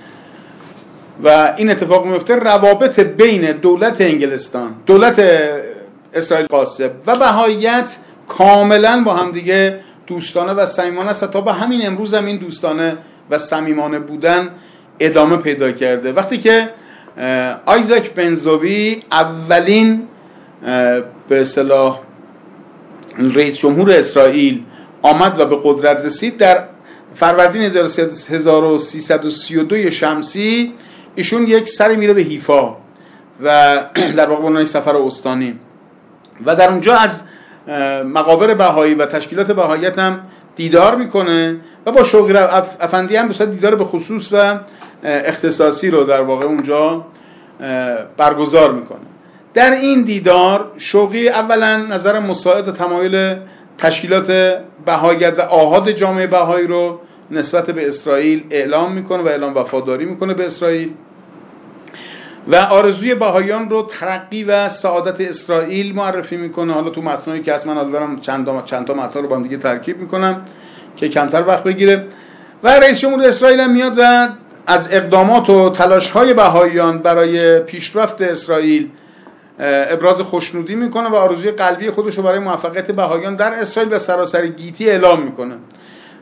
B: و این اتفاق میفته، روابط بین دولت انگلستان، دولت اسرائیل قاصد و بهاییت کاملا با هم دیگه دوستانه و صمیمانه است. تا به همین امروز هم این دوستانه و صمیمانه بودن ادامه پیدا کرده. وقتی که آیزاک بنزوی اولین به اصطلاح رئیس جمهور اسرائیل آمد و به قدرت رسید در فروردین هزار و سیصد و سی و دو شمسی، ایشون یک سری میره به حیفا و در واقع اون یک سفر استانی و در اونجا از مقابر بهایی و تشکیلات بهاییت هم دیدار میکنه و با شوقی افندی هم بسیار دیدار به خصوص و اختصاصی رو در واقع اونجا برگزار میکنه. در این دیدار شوقی اولا نظر مساعد و تمایل تشکیلات بهاییت و آحاد جامعه بهایی رو نسبت به اسرائیل اعلام میکنه و اعلام وفاداری میکنه به اسرائیل و آرزوی بهاییان رو ترقی و سعادت اسرائیل معرفی میکنه. حالا تو متنایی که اصلا دارم چند چند تا متن رو با هم دیگه ترکیب میکنم که کمتر وقت بگیره. و رئیس جمهور اسرائیل هم میاد و از اقدامات و تلاش‌های بهاییان برای پیشرفت اسرائیل ابراز خوشنودی میکنه و آرزوی قلبی خودش رو برای موفقیت بهاییان در اسرائیل و سراسر گیتی اعلام میکنه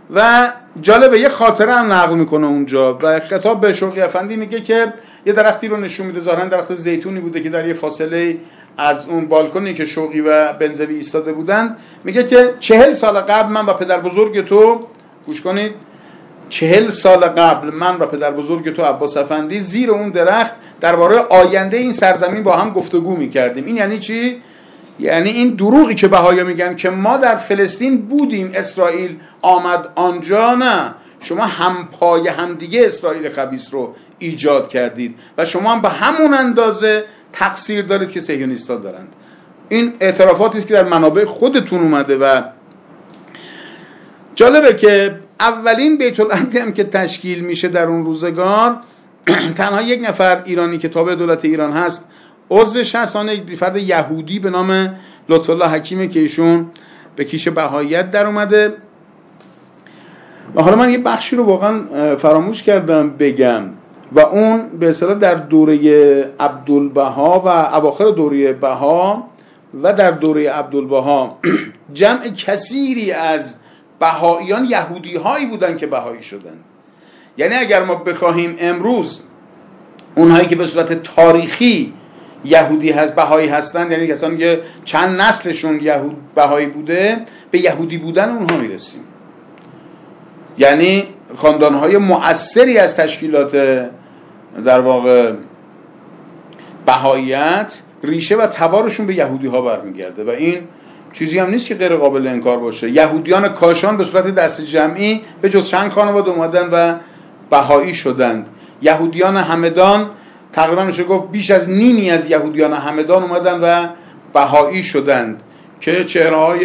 B: و جالبه یه خاطره هم نقل میکنه اونجا و خطاب به شوقی افندی میگه که یه درختی رو نشون میده، ظاهرا درخت زیتونی بوده که در یه فاصله از اون بالکنی که شوقی و بنزوی ایستاده بودن، میگه که چهل سال قبل من و پدر بزرگ تو، گوش کنید، چهل سال قبل من و پدر بزرگ تو عباس افندی زیر اون درخت درباره آینده این سرزمین با هم گفتگو میکردیم. این یعنی چی؟ یعنی این دروغی که بهایا میگن که ما در فلسطین بودیم، اسرائیل آمد آنجا، نه، شما هم پای هم دیگه اسرائیل خبیث رو ایجاد کردید و شما هم به همون اندازه تقصیر دارید که صهیونیست‌ها دارند. این اعترافاتی است که در منابع خودتون اومده و جالبه که اولین بیت العدل هم که تشکیل میشه در اون روزگار تنها یک نفر ایرانی که تابع دولت ایران هست عضوش هست، آن یک فرد یهودی به نام لطف‌الله حکیمه که ایشون به کیش بهاییت در اومده. و حالا من یه بخشی رو واقعا فراموش کردم بگم و اون به اصطلاح در دوره عبدالبها و اواخر دوره بها و در دوره عبدالبها جمع کثیری از بهاییان یهودی هایی بودن که بهایی شدن. یعنی اگر ما بخواهیم امروز اونهایی که به صورت تاریخی یهودی هست بهایی هستن، یعنی کسانی که چند نسلشون یهود بهایی بوده، به یهودی بودن اونها میرسیم. یعنی خاندانهای مؤثری از تشکیلات در واقع بهاییت ریشه و تبارشون به یهودی ها برمیگرده و این چیزی هم نیست که غیر قابل انکار باشه. یهودیان کاشان به صورت دست جمعی به جز چند خانواده اومدن و بهایی شدند. یهودیان همدان تقریبا میشه گفت بیش از نیمی از یهودیان همدان اومدن و بهایی شدند که چهره‌های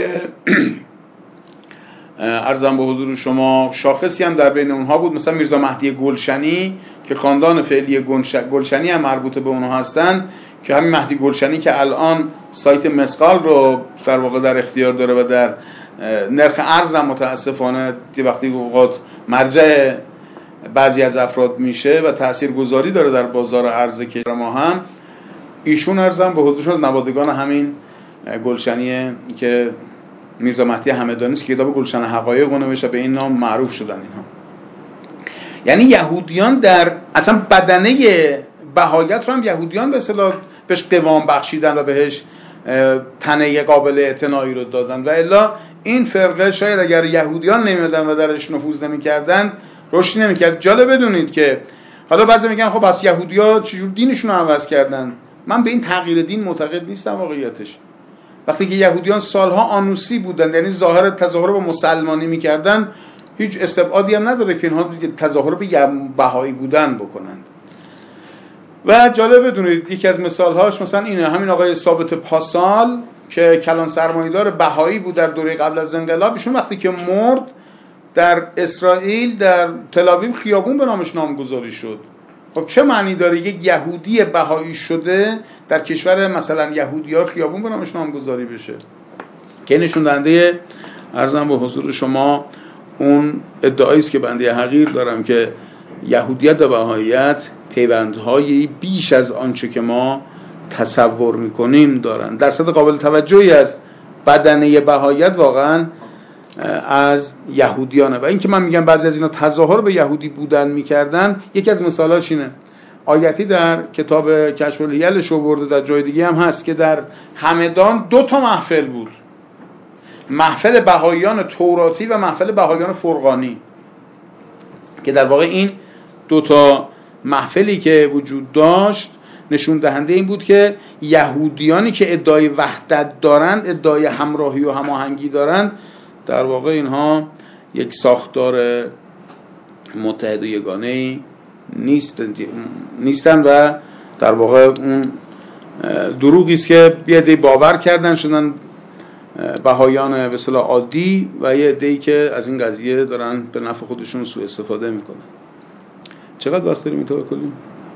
B: عرضم به حضور شما شاخصی هم در بین اونها بود، مثلا میرزا مهدی گلشنی که خاندان فعلی گلشنی هم مربوط به اونها هستند، که همین مهدی گلشنی که الان سایت مسقال رو در واقع در اختیار داره و در نرخ ارز هم متاسفانه وقتی اوقات مرجع بعضی از افراد میشه و تاثیرگذاری داره در بازار ارز کشور ما هم، ایشون ارزم به حضورشون نوادگان همین گلشنیه که میرزا مهدی همدانی است که کتاب گلشن حقایق رو نوشته، به این نام معروف شدن اینها. یعنی یهودیان در اصلا بدنه بهاییت رو هم یهودیان به اصطلاح بهش قوام بخشیدن و بهش تنه قابل اعتنایی رو دادن و الا این فرقه شاید اگر یهودیان نمیدن و درش نفوذ نمیکردن رشد نمیکرد. جالب بدونید که حالا بعضی میگن خب بس یهودی‌ها چجور دینشون رو عوض کردن. من به این تغییر دین معتقد نیستم واقعیتش. وقتی که یهودیان سالها آنوسی بودن، یعنی ظاهر تظاهر به مسلمانی میکردن، هیچ استبعادی هم نداره که اینها تظاهر به بهایی بودن بکنند. و جالب بدونید یکی از مثالهاش مثلا اینه، همین آقای ثابت پاسال که کلان سرمایه‌دار بهایی بود در دوره قبل از انقلاب، ایشون وقتی که مرد در اسرائیل در تل آویو خیابون به نامش نامگذاری شد. خب چه معنی داره یک یهودی بهایی شده در کشور مثلا یهودی‌ها خیابون به نامش نامگذاری بشه؟ که نشون دهنده عرضم به حضور شما اون ادعایی است که بنده حقیر دارم که یهودیت و بهاییت پیوندهای بیش از آنچه که ما تصور میکنیم دارن. درصد قابل توجهی از بدنه بهاییت واقعا از یهودیانه و این که من میگم بعضی از اینا تظاهر به یهودی بودن میکردن، یکی از مثالاش اینه. آیتی در کتاب کشف الحیلش آورده، در جای دیگه هم هست که در همدان دو تا محفل بود، محفل بهاییان توراتی و محفل بهاییان فرقانی، که در واقع این دو تا محفلی که وجود داشت نشون دهنده این بود که یهودیانی که ادعای وحدت دارند، ادعای همراهی و هماهنگی دارند، در واقع اینها یک ساختار متحد و یگانه‌ای نیستن و در واقع اون دروغی است که یه عده باور کردن شدن بهاییان به اصطلاح عادی و یه عده‌ای که از این قضیه دارن به نفع خودشون سوء استفاده میکنن. چقدر وقت داریم تا بکنیم؟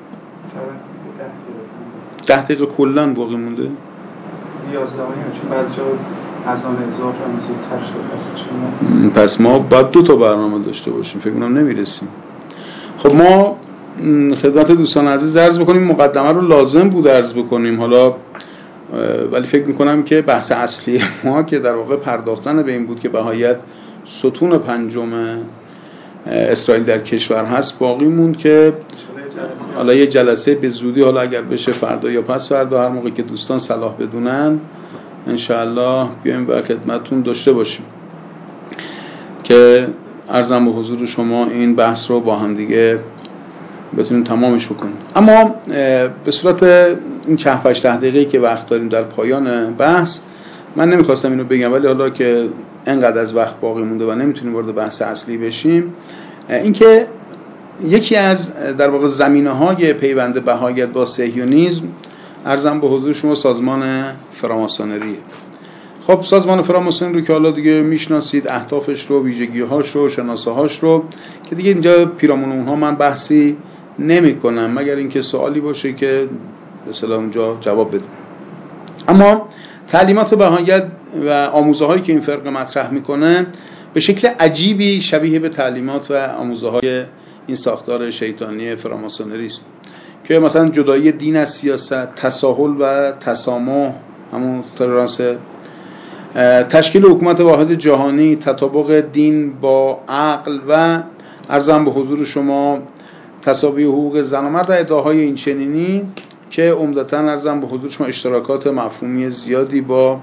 B: ده دقیقه کلن باقی مونده؟
C: یازده هایی چون بعد شد از آن اضافه هم زودتر شد.
B: پس ما باید دو تا برنامه داشته باشیم، فکر کنم نمیرسیم. خب ما خدمت دوستان عزیز عرض بکنیم مقدمه رو لازم بود عرض بکنیم حالا، ولی فکر میکنم که بحث اصلی ما که در واقع پرداختن به این بود که بهاییت ستون پنجم اسرائیل در کشور هست باقی موند که حالا یه جلسه به زودی، حالا اگر بشه فردا یا پس فردا، هر موقع که دوستان صلاح بدونن انشاءالله بیایم و خدمتتون داشته باشیم که عرضم به حضور شما این بحث رو با هم دیگه بتونیم تمامش بکنیم. اما به صورت این چند پنج دقیقه‌ای که وقت داریم در پایان بحث، من نمیخواستم اینو بگم ولی حالا که انقدر از وقت باقی مونده و نمیتونیم وارد بحث اصلی بشیم، اینکه یکی از در واقع زمینه‌های پیوند بهاییت با صهیونیسم عرضم به حضور شما سازمان فراماسونریه. خب سازمان فراماسونری رو که حالا دیگه میشناسید، اهدافش رو، ویژگی‌هاش رو، شناسه‌هاش رو، که دیگه اینجا پیرامون اونها من بحثی نمی‌کنم مگر اینکه سوالی باشه که به اصطلاح اونجا جواب بدم. اما تعلیمات بهاییت و آموزه‌هایی که این فرقه مطرح میکنه به شکل عجیبی شبیه به تعلیمات و آموزه‌های این ساختار شیطانی فراماسونری است که مثلا جدایی دین از سیاست، تساهل و تسامح، همون تولرانس، تشکیل حکومت واحد جهانی، تطابق دین با عقل و عرضم به حضور شما تساوی حقوق زن و مرد، ادعاهای این چنینی که عمدتاً عرضم به حضور شما اشتراکات مفهومی زیادی با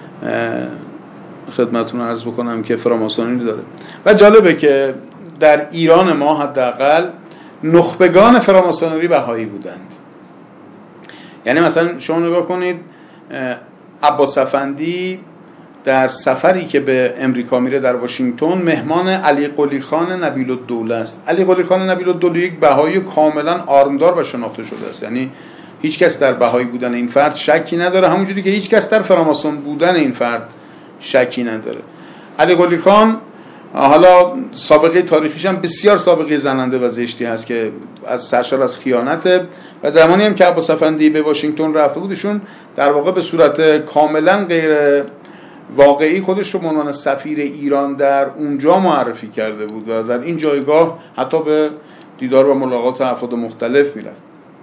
B: خدمتتون عرض بکنم که فراماسونری داره. و جالبه که در ایران ما حداقل نخبگان فراماسونری بهایی بودند. یعنی مثلا شما نگاه کنید عباس افندی در سفری که به امریکا میره در واشنگتن مهمان علی قلی خان نبیل الدوله است. علی قلی خان نبیل الدوله یک بهایی کاملا آرمدار و شناخته شده است، یعنی هیچ کس در بهایی بودن این فرد شکی نداره، همونجوری که هیچ کس در فراماسون بودن این فرد شکی نداره. علی قلی خان حالا سابقه تاریخیش هم بسیار سابقه زننده و زشتی هست که از سرشار از خیانته و زمانی هم که عباس افندی به واشنگتن رفته بودشون در واقع به صورت کاملا غیر واقعی خودش رو به عنوان سفیر ایران در اونجا معرفی کرده بود و در این جایگاه حتی به دیدار و ملاقات افراد مختلف میرفت.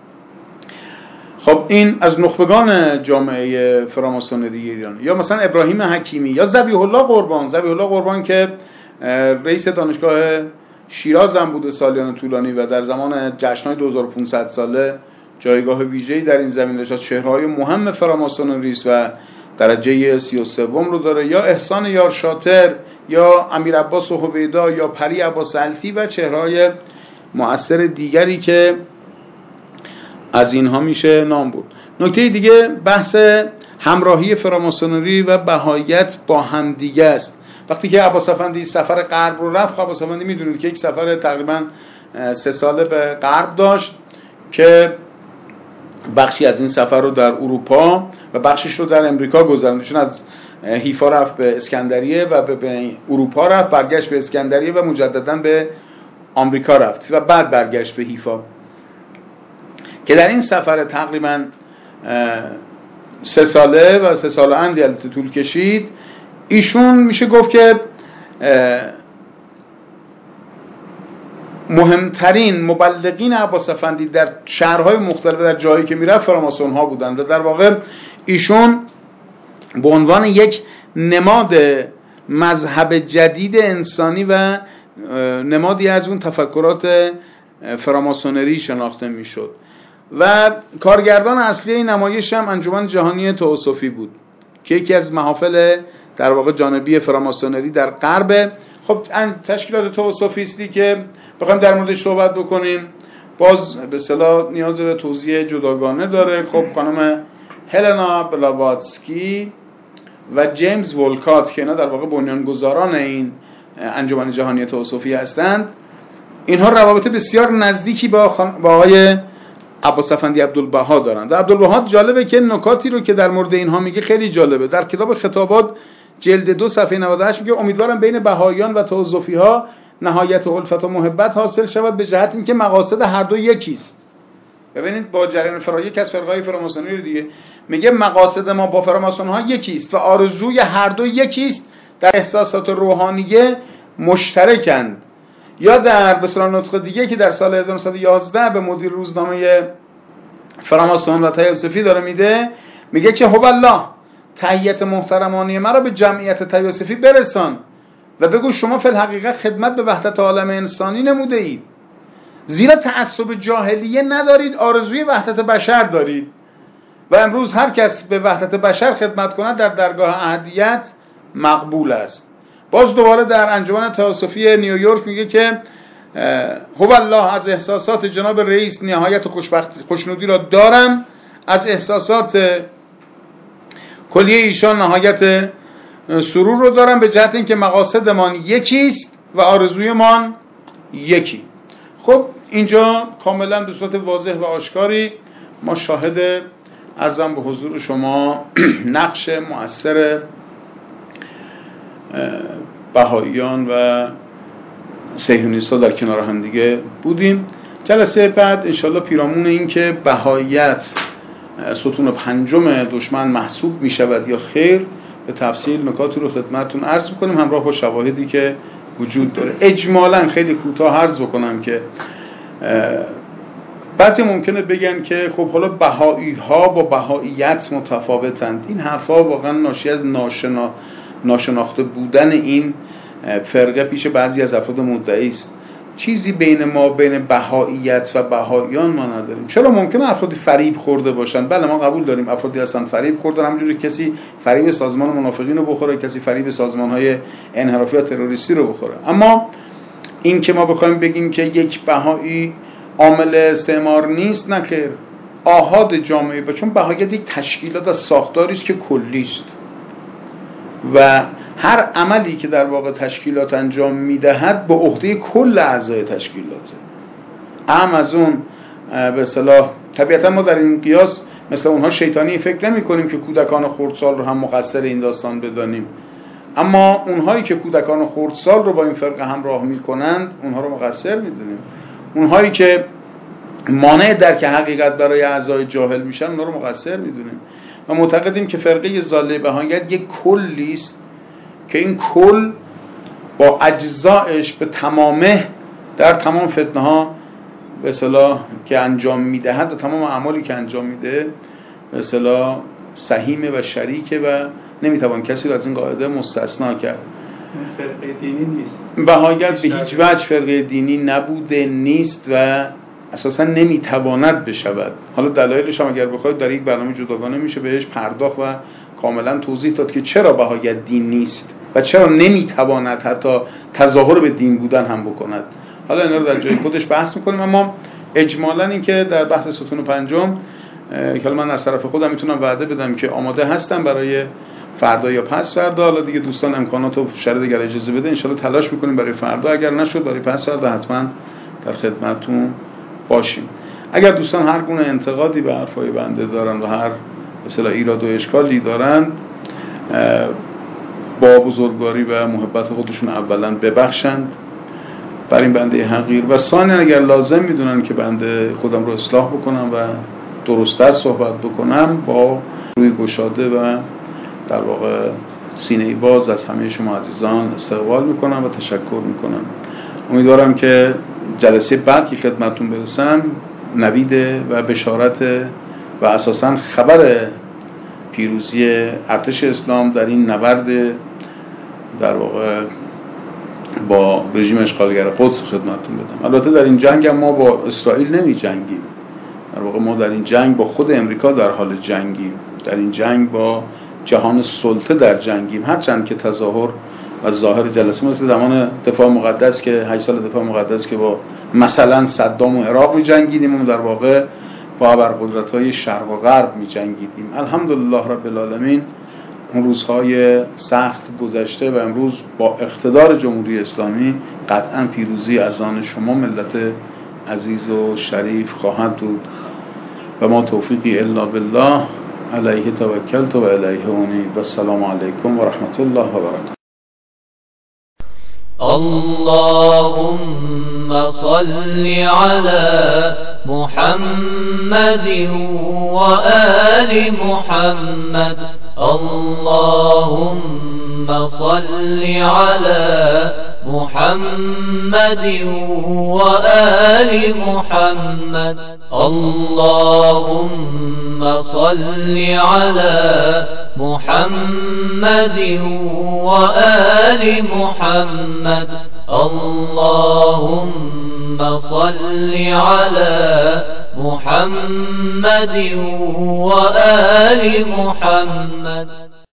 B: خب این از نخبگان جامعه فراماسونری ایران. یا مثلا ابراهیم حکیمی یا ذبیح الله قربان. ذبیح الله قربان که رئیس دانشگاه شیراز هم بوده سالیان طولانی و در زمان جشن‌های دو هزار و پانصد ساله جایگاه ویژه‌ای در این زمین داشت، چهره‌های مهم فراماسونری است و درجه سی و سوم رو داره. یا احسان یار شاطر یا امیر عباس هویدا یا پری عباس التی و چهره‌های مؤثر دیگری که از اینها میشه نام برد. نکته دیگه بحث همراهی فراماسونری و بهاییت با همدیگه است. وقتی که عباس افندی سفر غرب رو رفت، عباس افندی میدونید که یک سفر تقریبا سه ساله به غرب داشت که بخشی از این سفر رو در اروپا و بخشش رو در امریکا گذروند. چون از حیفا رفت به اسکندریه و به اروپا رفت، برگشت به اسکندریه و مجددا به آمریکا رفت و بعد برگشت به حیفا، که در این سفر تقریبا سه ساله و سه سال اندی البته طول کشید. ایشون میشه گفت که مهمترین مبلغین عباس افندی در شهرهای مختلف در جایی که میرفت فراماسون ها بودند و در واقع ایشون به عنوان یک نماد مذهب جدید انسانی و نمادی از اون تفکرات فراماسونری شناخته میشد. و کارگردان اصلی این نمایش هم انجمن جهانی تئوسوفی بود که یکی از محافل در واقع جانبی فراماسونری در غرب. خب تشکیلات تئوسوفیستی که بخوایم در موردش صحبت بکنیم باز به اصطلاح نیاز به توضیح جداگانه داره. خب خانم هلنا بلاواتسکی و جیمز ولکات که اینا در واقع بنیانگذاران این انجمن جهانی تئوسوفی هستند، اینها روابط بسیار نزدیکی با خان... با آقای عباس افندی عبدالبها دارند. و عبدالبها جالبه که نکاتی رو که در مورد اینها میگه خیلی جالبه. در کتاب خطابات جلد دو صفحه نود و هشت میگه امیدوارم بین بهاییان و تئوسوفی ها نهایت الفت و محبت حاصل شود به جهت اینکه مقاصد هر دو یکی است. ببینید با جریان فرا یک از فرقای فراماسونری دیگه میگه مقاصد ما با فراماسون ها یکی است و آرزوی هر دو یکی است، در احساسات روحانیه مشترکند. یا در بسیار نطق دیگه که در سال هزار و نهصد و یازده به مدیر روزنامه فراماسون و تئوسوفی داره میده، میگه که هو الله تحیت محترمانه مرا به جمعیت تئوسوفی برسان و بگو شما فی الحقیقت خدمت به وحدت عالم انسانی نموده اید، زیرا تعصب جاهلیه ندارید، آرزوی وحدت بشر دارید و امروز هر کس به وحدت بشر خدمت کند در درگاه احدیت مقبول است. باز دوباره در انجمن تئاسوفی نیویورک میگه که هو الله، از احساسات جناب رئیس نهایت خوشنودی را دارم، از احساسات کلیه ایشان نهایت سرور رو دارم، به جهت اینکه مقاصدمان یکیست و آرزویمان یکی. خب اینجا کاملا به صورت واضح و آشکاری ما شاهد عرضم به حضور شما نقش مؤثر بهائیان و صهیونیست‌ها در کنار هم دیگه بودیم. جلسه بعد انشالله پیرامون این که بهائیت ستون پنجم دشمن محسوب می شود یا خیر، به تفصیل نکاتی رو خدمتتون عرض می‌کنیم همراه با شواهدی که وجود داره. اجمالاً خیلی کوتاه عرض بکنم که بعضی ممکنه بگن که خب حالا بهایی ها با بهاییت متفاوتند. این حرفا واقعا ناشی از ناشنا ناشناخته بودن این فرقه پیش بعضی از افراد مدعی است. چیزی بین ما، بین بهاییت و بهاییان ما نداریم. چرا ممکنه افرادی فریب خورده باشن؟ بله ما قبول داریم افرادی هستن فریب خوردن، همونجوری کسی فریب سازمان منافقین رو بخوره، کسی فریب سازمان‌های انحرافی یا تروریستی رو بخوره. اما این که ما بخوایم بگیم که یک بهایی عامل استعمار نیست، نه خیر، آحاد جامعه با، چون بهاییت یک تشکیلات از ساختاری است که کلی است و هر عملی که در واقع تشکیلات انجام میدهد به عهده کل اعضای تشکیلاته. اهم از اون به اصطلاح طبیعتا ما در این قیاس مثل اونها شیطانی فکر نمی کنیم که کودکان خردسال رو هم مقصر این داستان بدانیم، اما اونهایی که کودکان خردسال رو با این فرقه همراه میکنند اونها رو مقصر میدونیم. اونهایی که مانع درک حقیقت برای اعضای جاهل میشن اونها رو مقصر میدونیم و معتقدیم که فرقه ضاله بهاییت یک کلی است که این کل با اجزایش به تمامه در تمام فتنه ها به اصطلاح که انجام میدهد و تمام اعمالی که انجام میده به اصطلاح سهیمه و شریکه و نمیتوان کسی رو از این قاعده مستثنا کرد.
C: فرقه دینی نیست.
B: بهاییت به هیچ وجه فرقه دینی نبوده، نیست و اساسا نمیتواند بشود. حالا دلایلش هم اگر بخواید در یک برنامه جداگانه میشه بهش پرداخت و کاملا توضیح داد که چرا بهاییت دین نیست و چرا نمیتواند حتی تظاهر به دین بودن هم بکند. حالا اینا رو در جای خودش بحث میکنیم، اما اجمالا این که در بحث ستون پنجم که من از طرف خودم میتونم وعده بدم که آماده هستم برای فردا یا پس فردا. حالا دیگه دوستان امکانات و شرایط دیگر اجازه بده انشالله تلاش میکنیم برای فردا، اگر نشد برای پس فردا حتما در خدمتتون باشیم. اگر دوستان هر گونه انتقادی به حرفای بنده دارن و هر مثلا ایراد و اشکالی دارن با بزرگواری و محبت خودشون اولا ببخشند بر این بنده حقیر و ثانیا اگر لازم میدونن که بنده خودم رو اصلاح بکنم و درسته صحبت بکنم با روی گشاده و در واقع سینه باز از همه شما عزیزان استقبال میکنم و تشکر میکنم. امیدوارم که جلسه بعد که خدمتتون برسم نوید و بشارت و اساساً خبر پیروزی ارتش اسلام در این نبرد در واقع با رژیم اشغالگر قدس خدمتتون بدم. البته در این جنگ هم ما با اسرائیل نمی جنگیم، در واقع ما در این جنگ با خود امریکا در حال جنگیم، در این جنگ با جهان سلطه در جنگیم، هرچند که تظاهر و ظاهر جلسه مثل زمان دفاع مقدس که هشت سال دفاع مقدس که با مثلا صدام و عراق می جنگیدیم و در واقع با ابرقدرت‌های شرق و غرب می جنگیدیم. الحمدلله رب العالمین اون روزهای سخت گذشته و امروز با اقتدار جمهوری اسلامی قطعا پیروزی از آن شما ملت عزیز و شریف خواهد بود و ما توفیقی الا بالله علیه توکلت و علیه انیب. و السلام علیکم و رحمت الله و برکاته.
D: اللهم صل على محمد وآل محمد. اللهم صل على محمد وآل محمد. اللهم صل على محمد وآل محمد. اللهم صل على محمد وآل محمد.